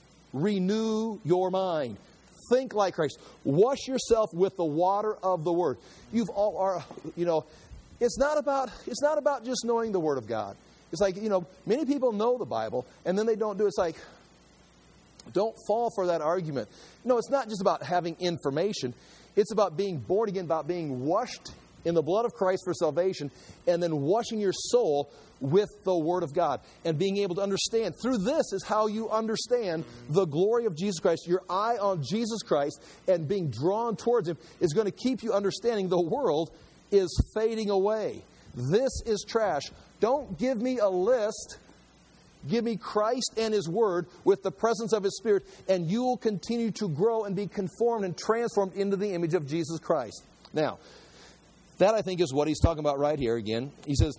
Renew your mind. Think like Christ. Wash yourself with the water of the Word. You've all are, you know, it's not about it's not about just knowing the Word of God. It's like, you know, many people know the Bible and then they don't do it. It's like, don't fall for that argument. No, it's not just about having information. It's about being born again, about being washed in the blood of Christ for salvation, and then washing your soul with the Word of God and being able to understand. Through this is how you understand the glory of Jesus Christ. Your eye on Jesus Christ and being drawn towards Him is going to keep you understanding the world is fading away. This is trash. Don't give me a list. Give me Christ and His Word with the presence of His Spirit, and you will continue to grow and be conformed and transformed into the image of Jesus Christ. Now, that I think is what he's talking about right here again. He says,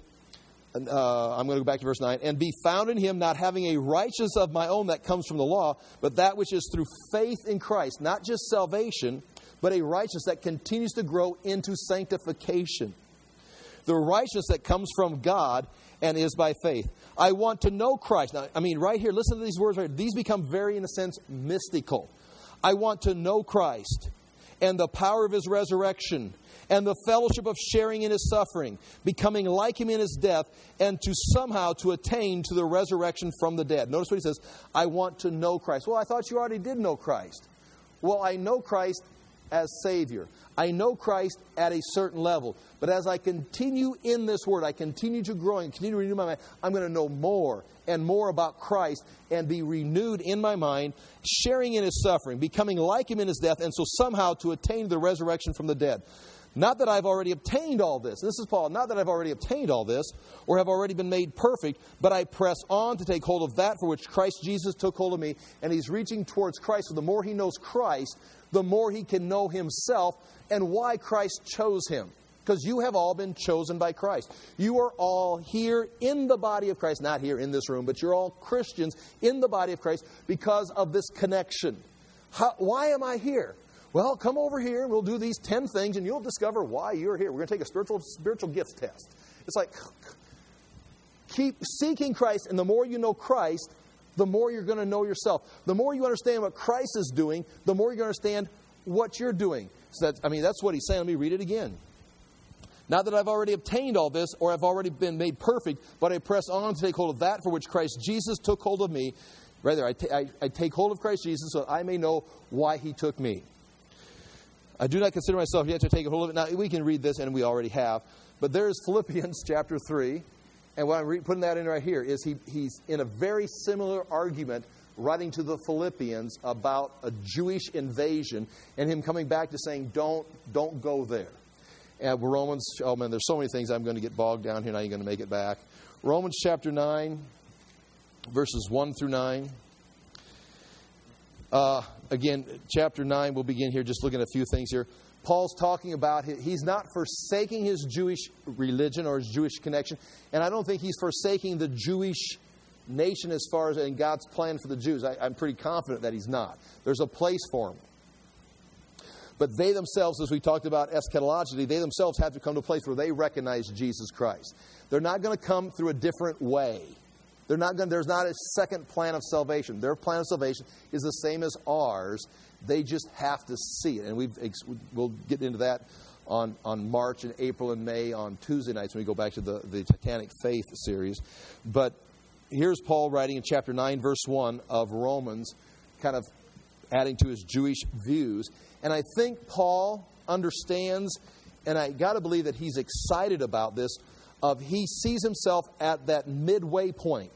uh, I'm going to go back to verse nine, and be found in Him, not having a righteousness of my own that comes from the law, but that which is through faith in Christ. Not just salvation, but a righteousness that continues to grow into sanctification. The righteousness that comes from God and is by faith. I want to know Christ. Now, I mean, right here, listen to these words right here. These become very, in a sense, mystical. I want to know Christ and the power of His resurrection and the fellowship of sharing in His suffering, becoming like Him in His death, and to somehow to attain to the resurrection from the dead. Notice what he says, I want to know Christ. Well, I thought you already did know Christ. Well, I know Christ as Savior. I know Christ at a certain level. But as I continue in this Word, I continue to grow and continue to renew my mind, I'm going to know more and more about Christ and be renewed in my mind, sharing in His suffering, becoming like Him in His death, and so somehow to attain the resurrection from the dead. Not that I've already obtained all this. This is Paul. Not that I've already obtained all this or have already been made perfect, but I press on to take hold of that for which Christ Jesus took hold of me. And he's reaching towards Christ. So the more he knows Christ, the more he can know himself and why Christ chose him. Because you have all been chosen by Christ. You are all here in the body of Christ. Not here in this room, but you're all Christians in the body of Christ because of this connection. How, why am I here? well, come over here and we'll do these ten things and you'll discover why you're here. We're going to take a spiritual spiritual gifts test. It's like, keep seeking Christ, and the more you know Christ, the more you're going to know yourself. The more you understand what Christ is doing, the more you're going to understand what you're doing. So that's, I mean, that's what he's saying. Let me read it again. Not that I've already obtained all this, or I've already been made perfect, but I press on to take hold of that for which Christ Jesus took hold of me. Rather, I, t- I, I take hold of Christ Jesus so that I may know why he took me. I do not consider myself yet to take hold of it. Now, we can read this, and we already have. But there's Philippians chapter three. And what I'm re- putting that in right here is he, he's in a very similar argument writing to the Philippians about a Jewish invasion and him coming back to saying, don't, don't go there. And Romans, oh man, there's so many things I'm going to get bogged down here, now you're going to make it back. Romans chapter nine, verses one through nine. Uh, again, chapter nine, we'll begin here just looking at a few things here. Paul's talking about, he's not forsaking his Jewish religion or his Jewish connection. And I don't think he's forsaking the Jewish nation as far as in God's plan for the Jews. I, I'm pretty confident that he's not. There's a place for them. But they themselves, as we talked about eschatologically, they themselves have to come to a place where they recognize Jesus Christ. They're not going to come through a different way. They're not going. There's not a second plan of salvation. Their plan of salvation is the same as ours. They just have to see it. And we've, we'll get into that on, on March and April and May on Tuesday nights when we go back to the, the Titanic Faith series. But here's Paul writing in chapter nine, verse one of Romans, kind of adding to his Jewish views. And I think Paul understands, and I got to believe that he's excited about this, of he sees himself at that midway point.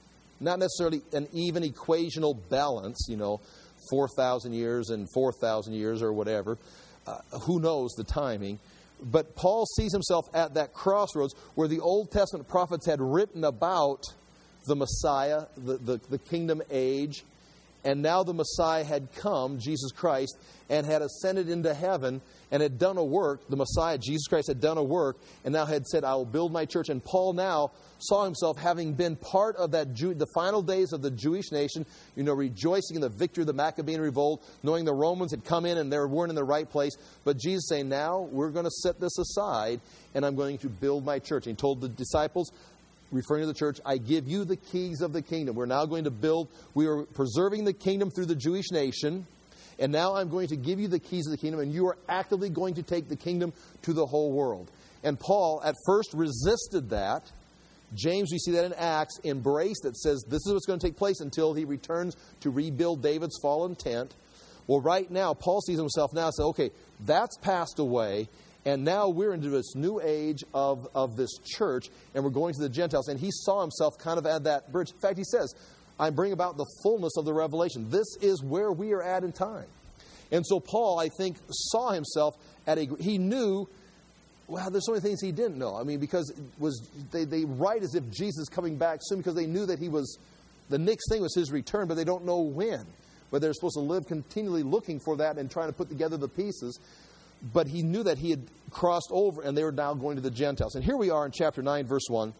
Not necessarily an even equational balance, you know, four thousand years and four thousand years or whatever. Uh, who knows the timing. But Paul sees himself at that crossroads where the Old Testament prophets had written about the Messiah, the, the, the kingdom age. And now the Messiah had come, Jesus Christ, and had ascended into heaven and had done a work. The Messiah, Jesus Christ, had done a work and now had said, I will build my church. And Paul now saw himself having been part of that Jew, the final days of the Jewish nation, you know, rejoicing in the victory of the Maccabean revolt, knowing the Romans had come in and they weren't in the right place. But Jesus saying, now we're going to set this aside and I'm going to build my church. And he told the disciples, referring to the church, I give you the keys of the kingdom. We're now going to build, we are preserving the kingdom through the Jewish nation. And now I'm going to give you the keys of the kingdom, and you are actively going to take the kingdom to the whole world. And Paul at first resisted that. James, we see that in Acts, embraced it, says this is what's going to take place until he returns to rebuild David's fallen tent. Well, right now, Paul sees himself now and says, okay, that's passed away, and now we're into this new age of, of this church, and we're going to the Gentiles. And he saw himself kind of at that bridge. In fact, he says, I bring about the fullness of the revelation. This is where we are at in time. And so Paul, I think, saw himself at a... He knew, well, there's so many things he didn't know. I mean, because it was they, they write as if Jesus is coming back soon because they knew that he was... The next thing was his return, but they don't know when. But they're supposed to live continually looking for that and trying to put together the pieces. But he knew that he had crossed over and they were now going to the Gentiles. And here we are in chapter nine, verse one.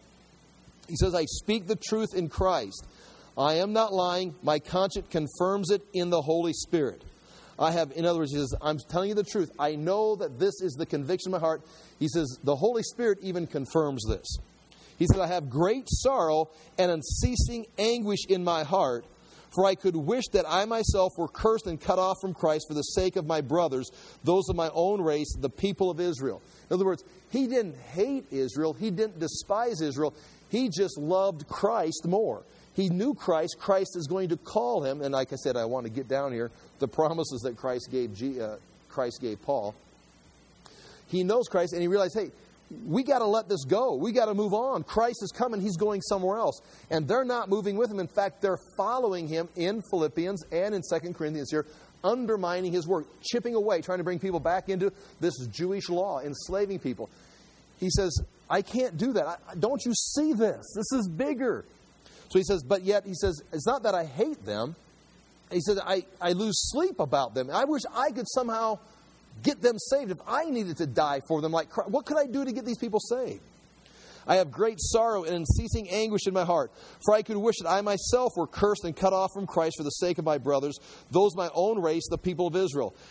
He says, I speak the truth in Christ. I am not lying. My conscience confirms it in the Holy Spirit. I have, in other words, he says, I'm telling you the truth. I know that this is the conviction of my heart. He says, the Holy Spirit even confirms this. He says, I have great sorrow and unceasing anguish in my heart, for I could wish that I myself were cursed and cut off from Christ for the sake of my brothers, those of my own race, the people of Israel. In other words, he didn't hate Israel. He didn't despise Israel. He just loved Christ more. He knew Christ. Christ is going to call him. And like I said, I want to get down here. The promises that Christ gave, G, uh, Christ gave Paul. He knows Christ and he realized, hey, we got to let this go. We got to move on. Christ is coming. He's going somewhere else. And they're not moving with him. In fact, they're following him in Philippians and in Second Corinthians here, undermining his work, chipping away, trying to bring people back into this Jewish law, enslaving people. He says, I can't do that. I, don't you see this? This is bigger. So he says, but yet, he says, it's not that I hate them. He says, I, I lose sleep about them. I wish I could somehow get them saved. If I needed to die for them, like Christ, what could I do to get these people saved? I have great sorrow and unceasing anguish in my heart, for I could wish that I myself were cursed and cut off from Christ for the sake of my brothers, those of my own race, the people of Israel.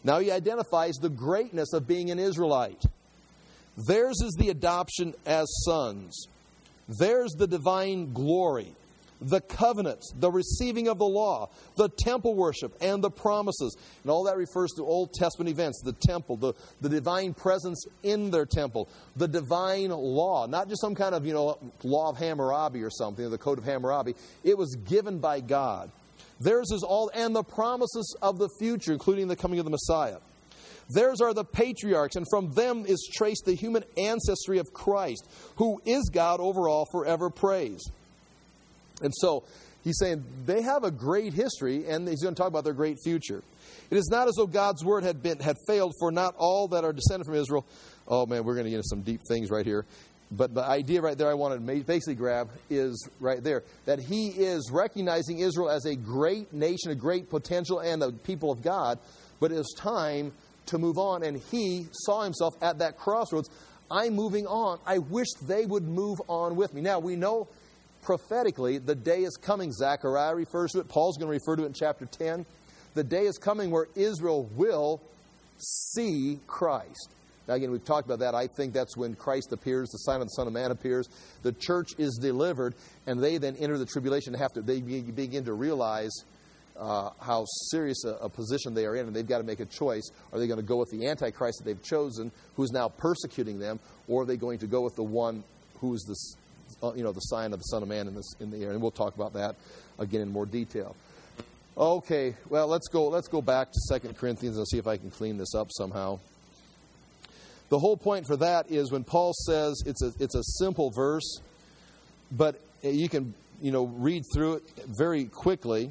Now he identifies the greatness of being an Israelite. Theirs is the adoption as sons. Theirs the divine glory, the covenants, the receiving of the law, the temple worship, and the promises. And all that refers to Old Testament events, the temple, the, the divine presence in their temple, the divine law, not just some kind of, you know, law of Hammurabi or something, or the code of Hammurabi. It was given by God. Theirs is all, and the promises of the future, including the coming of the Messiah. Theirs are the patriarchs, and from them is traced the human ancestry of Christ, who is God over all, forever praised. And so, he's saying they have a great history, and he's going to talk about their great future. It is not as though God's word had been had failed, for not all that are descended from Israel. Oh man, we're going to get into some deep things right here. But the idea right there I want to basically grab is right there, that he is recognizing Israel as a great nation, a great potential, and a people of God. But it is time to move on, and he saw himself at that crossroads. I'm moving on. I wish they would move on with me. Now, we know prophetically the day is coming. Zechariah refers to it. Paul's going to refer to it in chapter ten. The day is coming where Israel will see Christ. Now, again, we've talked about that. I think that's when Christ appears, the sign of the Son of Man appears. The church is delivered, and they then enter the tribulation. Have to, they begin to realize uh, how serious a, a position they are in, and they've got to make a choice. Are they going to go with the Antichrist that they've chosen, who is now persecuting them, or are they going to go with the one who is the, uh, you know, the sign of the Son of Man in, this, in the air? And we'll talk about that again in more detail. Okay, well, let's go. Let's go back to Second Corinthians and see if I can clean this up somehow. The whole point for that is when Paul says it's a it's a simple verse, but you can you know read through it very quickly.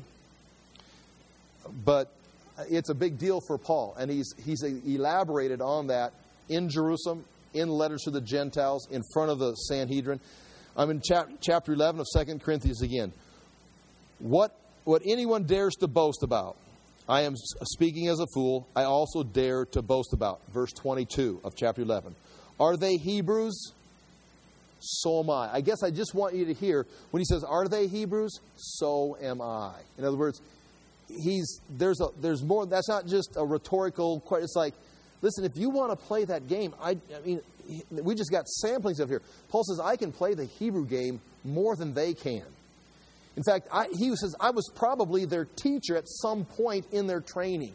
But it's a big deal for Paul, and he's he's elaborated on that in Jerusalem, in letters to the Gentiles, in front of the Sanhedrin. I'm in chap, chapter eleven of Second Corinthians again. What what anyone dares to boast about, I am speaking as a fool, I also dare to boast about. Verse twenty-two of chapter eleven. Are they Hebrews? So am I. I guess I just want you to hear, when he says, are they Hebrews? So am I. In other words, he's there's a there's more. That's not just a rhetorical question. It's like, listen, if you want to play that game, I, I mean, we just got samplings of here. Paul says, I can play the Hebrew game more than they can. In fact, I, he says, I was probably their teacher at some point in their training.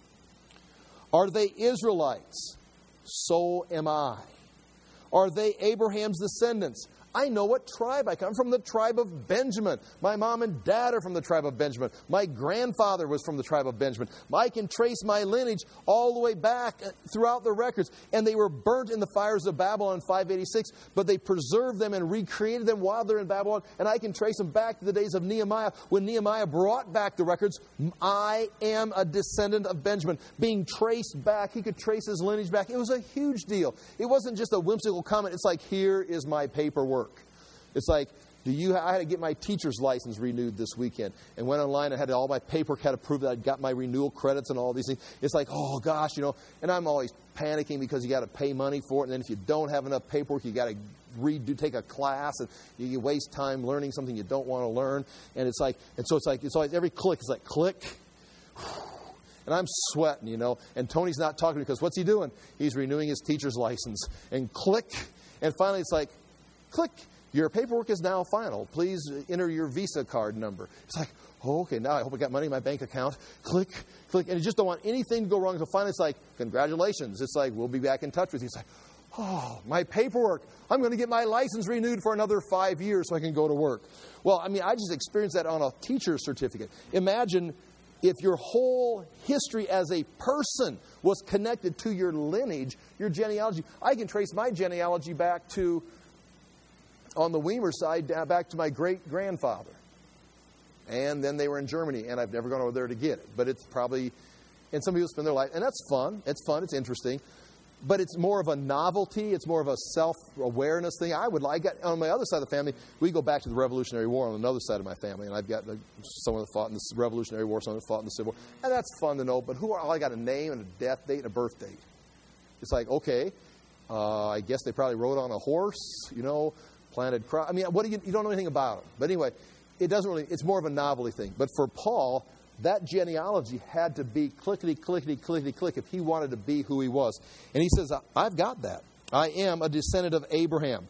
Are they Israelites? So am I. Are they Abraham's descendants? I know what tribe I come from. The tribe of Benjamin. My mom and dad are from the tribe of Benjamin. My grandfather was from the tribe of Benjamin. I can trace my lineage all the way back throughout the records. And they were burnt in the fires of Babylon in five eighty-six, but they preserved them and recreated them while they're in Babylon. And I can trace them back to the days of Nehemiah, when Nehemiah brought back the records. I am a descendant of Benjamin. Being traced back, he could trace his lineage back. It was a huge deal. It wasn't just a whimsical comment. It's like, here is my paperwork. It's like, do you? I had to get my teacher's license renewed this weekend, and went online and had all my paperwork had to prove that I'd got my renewal credits and all these things. It's like, oh gosh, you know, and I'm always panicking because you got to pay money for it, and then if you don't have enough paperwork, you got to redo, take a class, and you, you waste time learning something you don't want to learn, and it's like, and so it's like, it's always every click is like click. And I'm sweating, you know, and Tony's not talking because what's he doing? He's renewing his teacher's license, and click, and finally it's like, click. Your paperwork is now final. Please enter your Visa card number. It's like, oh, okay, now I hope I got money in my bank account. Click, click. And you just don't want anything to go wrong. So finally it's like, congratulations. It's like, we'll be back in touch with you. It's like, oh, my paperwork. I'm going to get my license renewed for another five years so I can go to work. Well, I mean, I just experienced that on a teacher's certificate. Imagine if your whole history as a person was connected to your lineage, your genealogy. I can trace my genealogy back to, on the Weimer side, back to my great-grandfather. And then they were in Germany, and I've never gone over there to get it. But it's probably, and some people spend their life, and that's fun. It's fun. It's interesting. But it's more of a novelty. It's more of a self-awareness thing. I would like, on my other side of the family, we go back to the Revolutionary War on another side of my family. And I've got someone that fought in the Revolutionary War, someone that fought in the Civil War. And that's fun to know. But who are, I got a name and a death date and a birth date. It's like, okay, uh, I guess they probably rode on a horse, you know, planted crop. I mean, what do you, you don't know anything about them. But anyway, it doesn't really, it's more of a novelty thing. But for Paul, that genealogy had to be clickety, clickety, clickety, click if he wanted to be who he was. And he says, I've got that. I am a descendant of Abraham.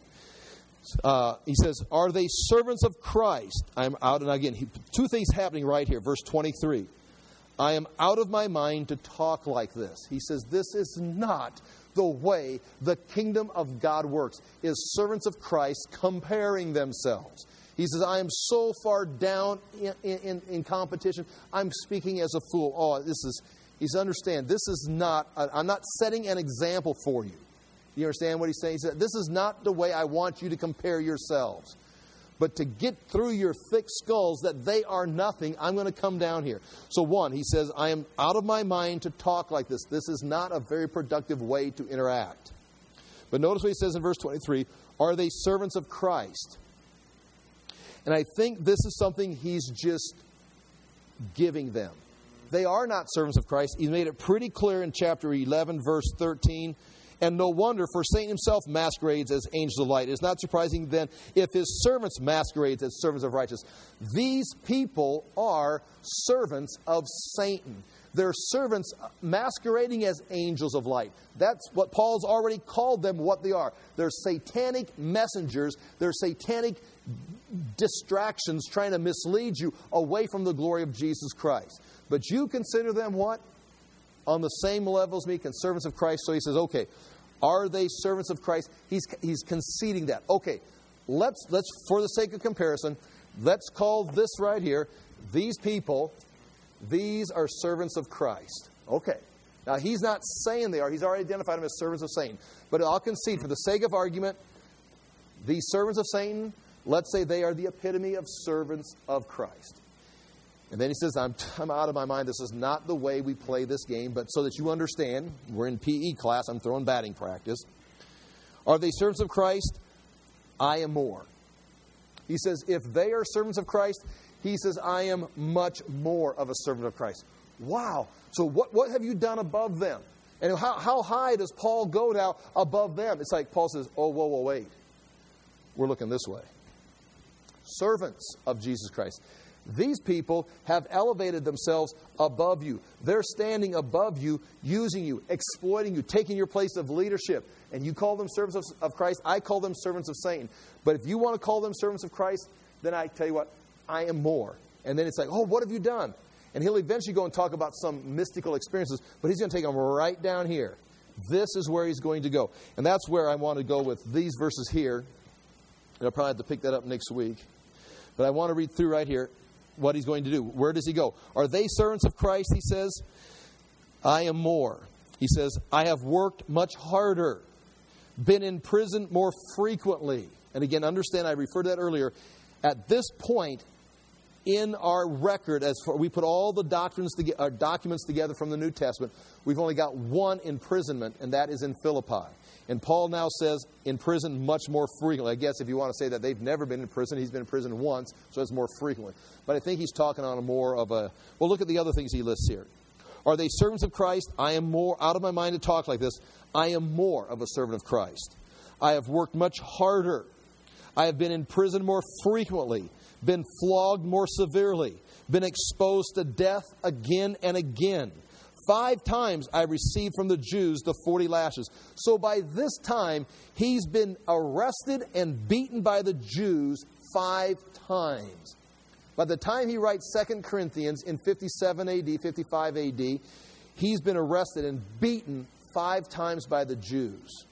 Uh, he says, are they servants of Christ? I'm out. And again, he, two things happening right here. Verse twenty-three. I am out of my mind to talk like this. He says, this is not the way the kingdom of God works, is servants of Christ comparing themselves. He says, I am so far down in, in, in competition, I'm speaking as a fool. Oh, this is, he says, understand, this is not, I'm not setting an example for you. You understand what he's saying? He said, this is not the way I want you to compare yourselves. But to get through your thick skulls that they are nothing, I'm going to come down here. So one, he says, I am out of my mind to talk like this. This is not a very productive way to interact. But notice what he says in verse twenty-three, are they servants of Christ? And I think this is something he's just giving them. They are not servants of Christ. He made it pretty clear in chapter eleven, verse thirteen. And no wonder, for Satan himself masquerades as angels of light. It is not surprising then if his servants masquerades as servants of righteousness. These people are servants of Satan. They're servants masquerading as angels of light. That's what Paul's already called them, what they are. They're satanic messengers. They're satanic distractions trying to mislead you away from the glory of Jesus Christ. But you consider them what? On the same level as me, servants of Christ. So he says, okay, are they servants of Christ? He's he's conceding that. Okay, let's let's for the sake of comparison, let's call this right here, these people, these are servants of Christ. Okay. Now he's not saying they are. He's already identified them as servants of Satan. But I'll concede, for the sake of argument, these servants of Satan, let's say they are the epitome of servants of Christ. And then he says, I'm, I'm out of my mind. This is not the way we play this game. But so that you understand, we're in P E class. I'm throwing batting practice. Are they servants of Christ? I am more. He says, if they are servants of Christ, he says, I am much more of a servant of Christ. Wow. So what, what have you done above them? And how, how high does Paul go now above them? It's like Paul says, oh, whoa, whoa, wait. We're looking this way. Servants of Jesus Christ. These people have elevated themselves above you. They're standing above you, using you, exploiting you, taking your place of leadership. And you call them servants of, of Christ. I call them servants of Satan. But if you want to call them servants of Christ, then I tell you what, I am more. And then it's like, oh, what have you done? And he'll eventually go and talk about some mystical experiences, but he's going to take them right down here. This is where he's going to go. And that's where I want to go with these verses here. And I'll probably have to pick that up next week. But I want to read through right here what he's going to do. Where does he go? Are they servants of Christ? He says, I am more. He says, I have worked much harder, been in prison more frequently. And again, understand, I referred to that earlier. At this point in our record, as far, we put all the doctrines to, uh, documents together from the New Testament, we've only got one imprisonment, and that is in Philippi. And Paul now says, in prison much more frequently. I guess if you want to say that they've never been in prison, he's been in prison once, so it's more frequently. But I think he's talking on a more of a... Well, look at the other things he lists here. Are they servants of Christ? I am more, out of my mind to talk like this, I am more of a servant of Christ. I have worked much harder. I have been in prison more frequently, been flogged more severely, been exposed to death again and again. Five times I received from the Jews the forty lashes. So by this time, he's been arrested and beaten by the Jews five times. By the time he writes Second Corinthians in fifty-seven A D, fifty-five A D, he's been arrested and beaten five times by the Jews.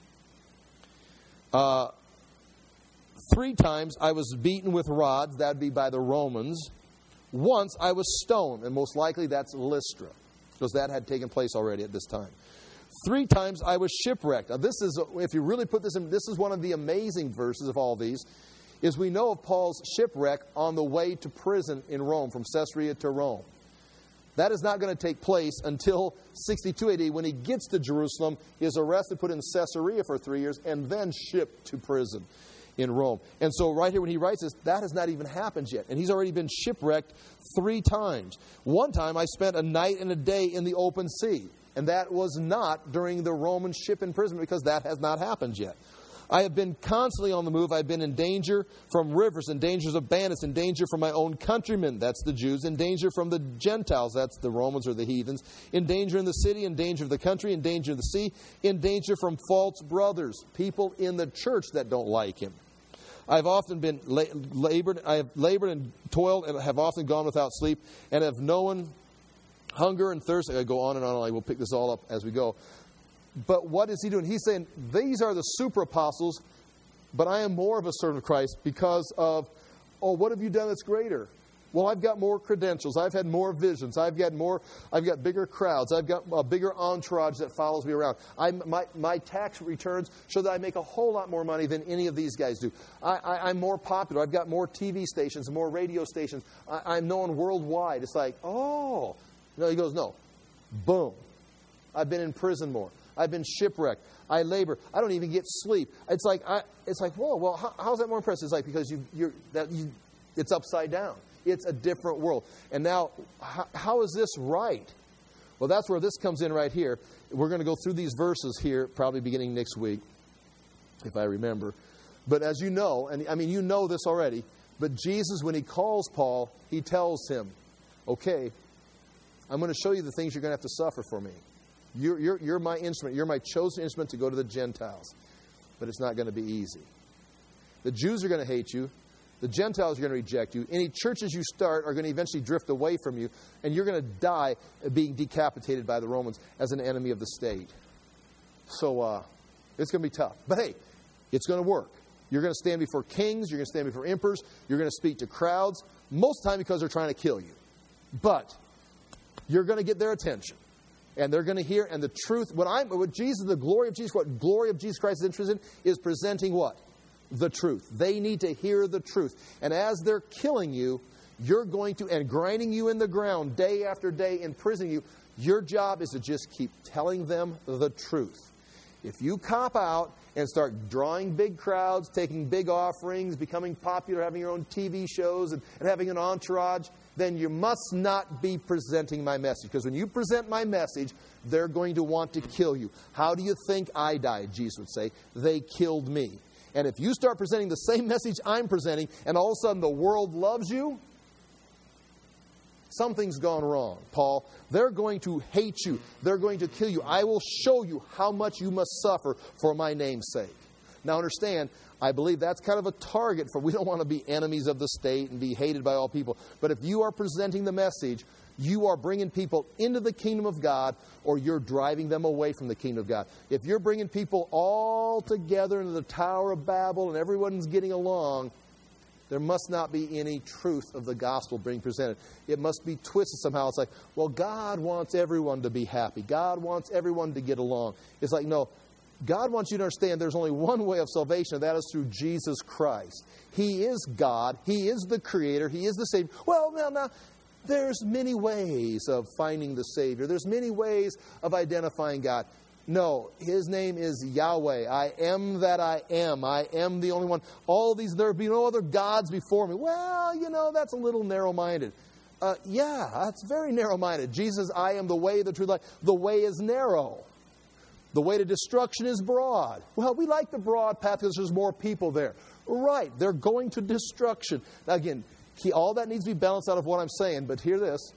Uh, three times I was beaten with rods. That would be by the Romans. Once I was stoned, and most likely that's Lystra, because that had taken place already at this time. Three times I was shipwrecked. Now this is, if you really put this in, this is one of the amazing verses of all these, is we know of Paul's shipwreck on the way to prison in Rome, from Caesarea to Rome. That is not going to take place until sixty-two A D, when he gets to Jerusalem, is arrested, put in Caesarea for three years, and then shipped to prison in Rome. And so right here when he writes this, that has not even happened yet. And he's already been shipwrecked three times. One time I spent a night and a day in the open sea. And that was not during the Roman ship imprisonment, because that has not happened yet. I have been constantly on the move. I've been in danger from rivers, in dangers of bandits, in danger from my own countrymen, that's the Jews, in danger from the Gentiles, that's the Romans or the heathens, in danger in the city, in danger of the country, in danger of the sea, in danger from false brothers, people in the church that don't like him. I've often been la- labored, I have labored and toiled and have often gone without sleep and have known hunger and thirst. I go on and on and on. We'll pick this all up as we go. But what is he doing? He's saying, these are the super apostles, but I am more of a servant of Christ because of, oh, what have you done that's greater? Well, I've got more credentials. I've had more visions. I've got more. I've got bigger crowds. I've got a bigger entourage that follows me around. I, my, my tax returns show that I make a whole lot more money than any of these guys do. I, I, I'm more popular. I've got more T V stations, more radio stations. I, I'm known worldwide. It's like, oh. No, he goes, no. Boom. I've been in prison more. I've been shipwrecked. I labor. I don't even get sleep. It's like, I, it's like, whoa, well, how, how's that more impressive? It's like, because you, you're, that you, it's upside down. It's a different world. And now, how, how is this right? Well, that's where this comes in right here. We're going to go through these verses here, probably beginning next week, if I remember. But as you know, and I mean, you know this already, but Jesus, when he calls Paul, he tells him, okay, I'm going to show you the things you're going to have to suffer for me. You're, you're, you're my instrument. You're my chosen instrument to go to the Gentiles. But it's not going to be easy. The Jews are going to hate you. The Gentiles are going to reject you. Any churches you start are going to eventually drift away from you. And you're going to die being decapitated by the Romans as an enemy of the state. So uh, it's going to be tough. But hey, it's going to work. You're going to stand before kings. You're going to stand before emperors. You're going to speak to crowds. Most of the time because they're trying to kill you. But you're going to get their attention. And they're going to hear, and the truth, what I'm, what Jesus, the glory of Jesus, what glory of Jesus Christ is interested in, is presenting what? The truth. They need to hear the truth. And as they're killing you, you're going to, and grinding you in the ground day after day, imprisoning you, your job is to just keep telling them the truth. If you cop out and start drawing big crowds, taking big offerings, becoming popular, having your own T V shows, and, and having an entourage, then you must not be presenting my message. Because when you present my message, they're going to want to kill you. How do you think I died, Jesus would say? They killed me. And if you start presenting the same message I'm presenting, and all of a sudden the world loves you, something's gone wrong, Paul. They're going to hate you. They're going to kill you. I will show you how much you must suffer for my name's sake. Now understand, I believe that's kind of a target for, we don't want to be enemies of the state and be hated by all people. But if you are presenting the message, you are bringing people into the kingdom of God, or you're driving them away from the kingdom of God. If you're bringing people all together into the Tower of Babel and everyone's getting along, there must not be any truth of the gospel being presented. It must be twisted somehow. It's like, well, God wants everyone to be happy. God wants everyone to get along. It's like, no, God wants you to understand there's only one way of salvation, and that is through Jesus Christ. He is God. He is the Creator. He is the Savior. Well, now, now, there's many ways of finding the Savior. There's many ways of identifying God. No, His name is Yahweh. I am that I am. I am the only one. All these, there be no other gods before me. Well, you know, that's a little narrow-minded. Uh, yeah, that's very narrow-minded. Jesus, I am the way, the truth, life. The way is narrow. The way to destruction is broad. Well, we like the broad path because there's more people there. Right, they're going to destruction. Now again, he, all that needs to be balanced out of what I'm saying, but hear this.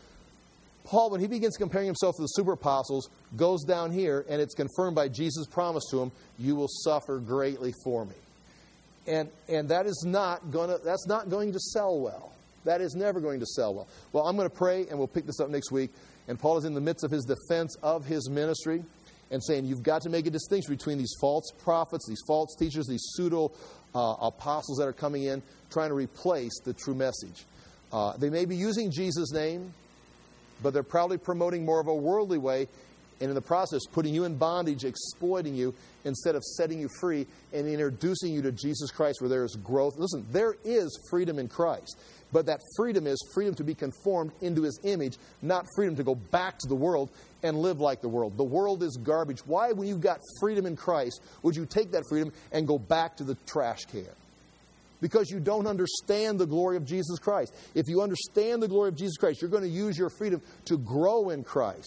Paul, when he begins comparing himself to the super apostles, goes down here, and it's confirmed by Jesus' promise to him, you will suffer greatly for me. And and that is not gonna that's not going to sell well. That is never going to sell well. Well, I'm going to pray, and we'll pick this up next week. And Paul is in the midst of his defense of his ministry, and saying you've got to make a distinction between these false prophets, these false teachers, these pseudo uh, apostles that are coming in, trying to replace the true message. Uh, they may be using Jesus' name, but they're probably promoting more of a worldly way, and in the process putting you in bondage, exploiting you, instead of setting you free and introducing you to Jesus Christ where there is growth. Listen, there is freedom in Christ, but that freedom is freedom to be conformed into His image, not freedom to go back to the world and live like the world. The world is garbage. Why, when you've got freedom in Christ, would you take that freedom and go back to the trash can? Because you don't understand the glory of Jesus Christ. If you understand the glory of Jesus Christ, you're going to use your freedom to grow in Christ.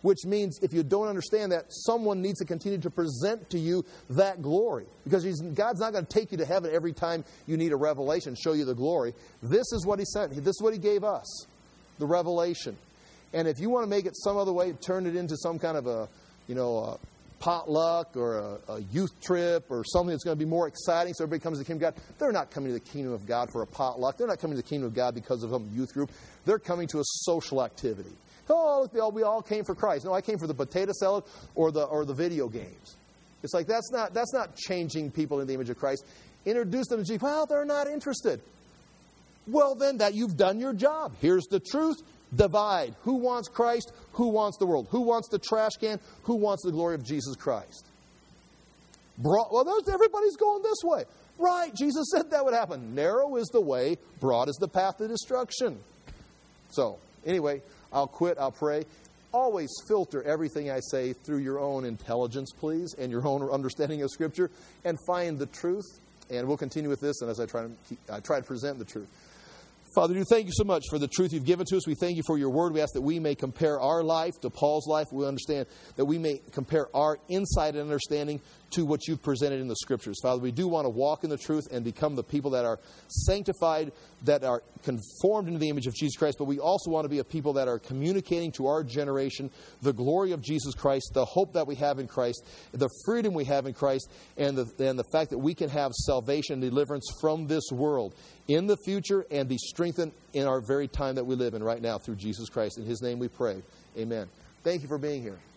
which means if you don't understand that, someone needs to continue to present to you that glory. Because he's, God's not going to take you to heaven every time you need a revelation, show you the glory. This is what He sent. This is what He gave us, the revelation. And if you want to make it some other way, turn it into some kind of a, you know, a potluck or a, a youth trip or something that's going to be more exciting so everybody comes to the kingdom of God. They're not coming to the kingdom of God for a potluck. They're not coming to the kingdom of God because of some youth group. They're coming to a social activity. Oh, look, they all, we all came for Christ. No, I came for the potato salad or the or the video games. It's like that's not that's not changing people in the image of Christ. Introduce them to Jesus. Well, they're not interested. Well, then that you've done your job. Here's the truth. Divide. Who wants Christ? Who wants the world? Who wants the trash can? Who wants the glory of Jesus Christ? Broad, well, there's, everybody's going this way. Right, Jesus said that would happen. Narrow is the way, broad is the path to destruction. So, anyway, I'll quit, I'll pray. Always filter everything I say through your own intelligence, please, and your own understanding of Scripture, and find the truth. And we'll continue with this, and as I try to, keep, I try to present the truth. Father, we thank you so much for the truth you've given to us. We thank you for your word. We ask that we may compare our life to Paul's life. We understand that we may compare our insight and understanding to what you've presented in the Scriptures. Father, we do want to walk in the truth and become the people that are sanctified, that are conformed into the image of Jesus Christ. But we also want to be a people that are communicating to our generation the glory of Jesus Christ, the hope that we have in Christ, the freedom we have in Christ, and the, and the fact that we can have salvation and deliverance from this world in the future and be strengthened in our very time that we live in right now through Jesus Christ. In His name we pray. Amen. Thank you for being here.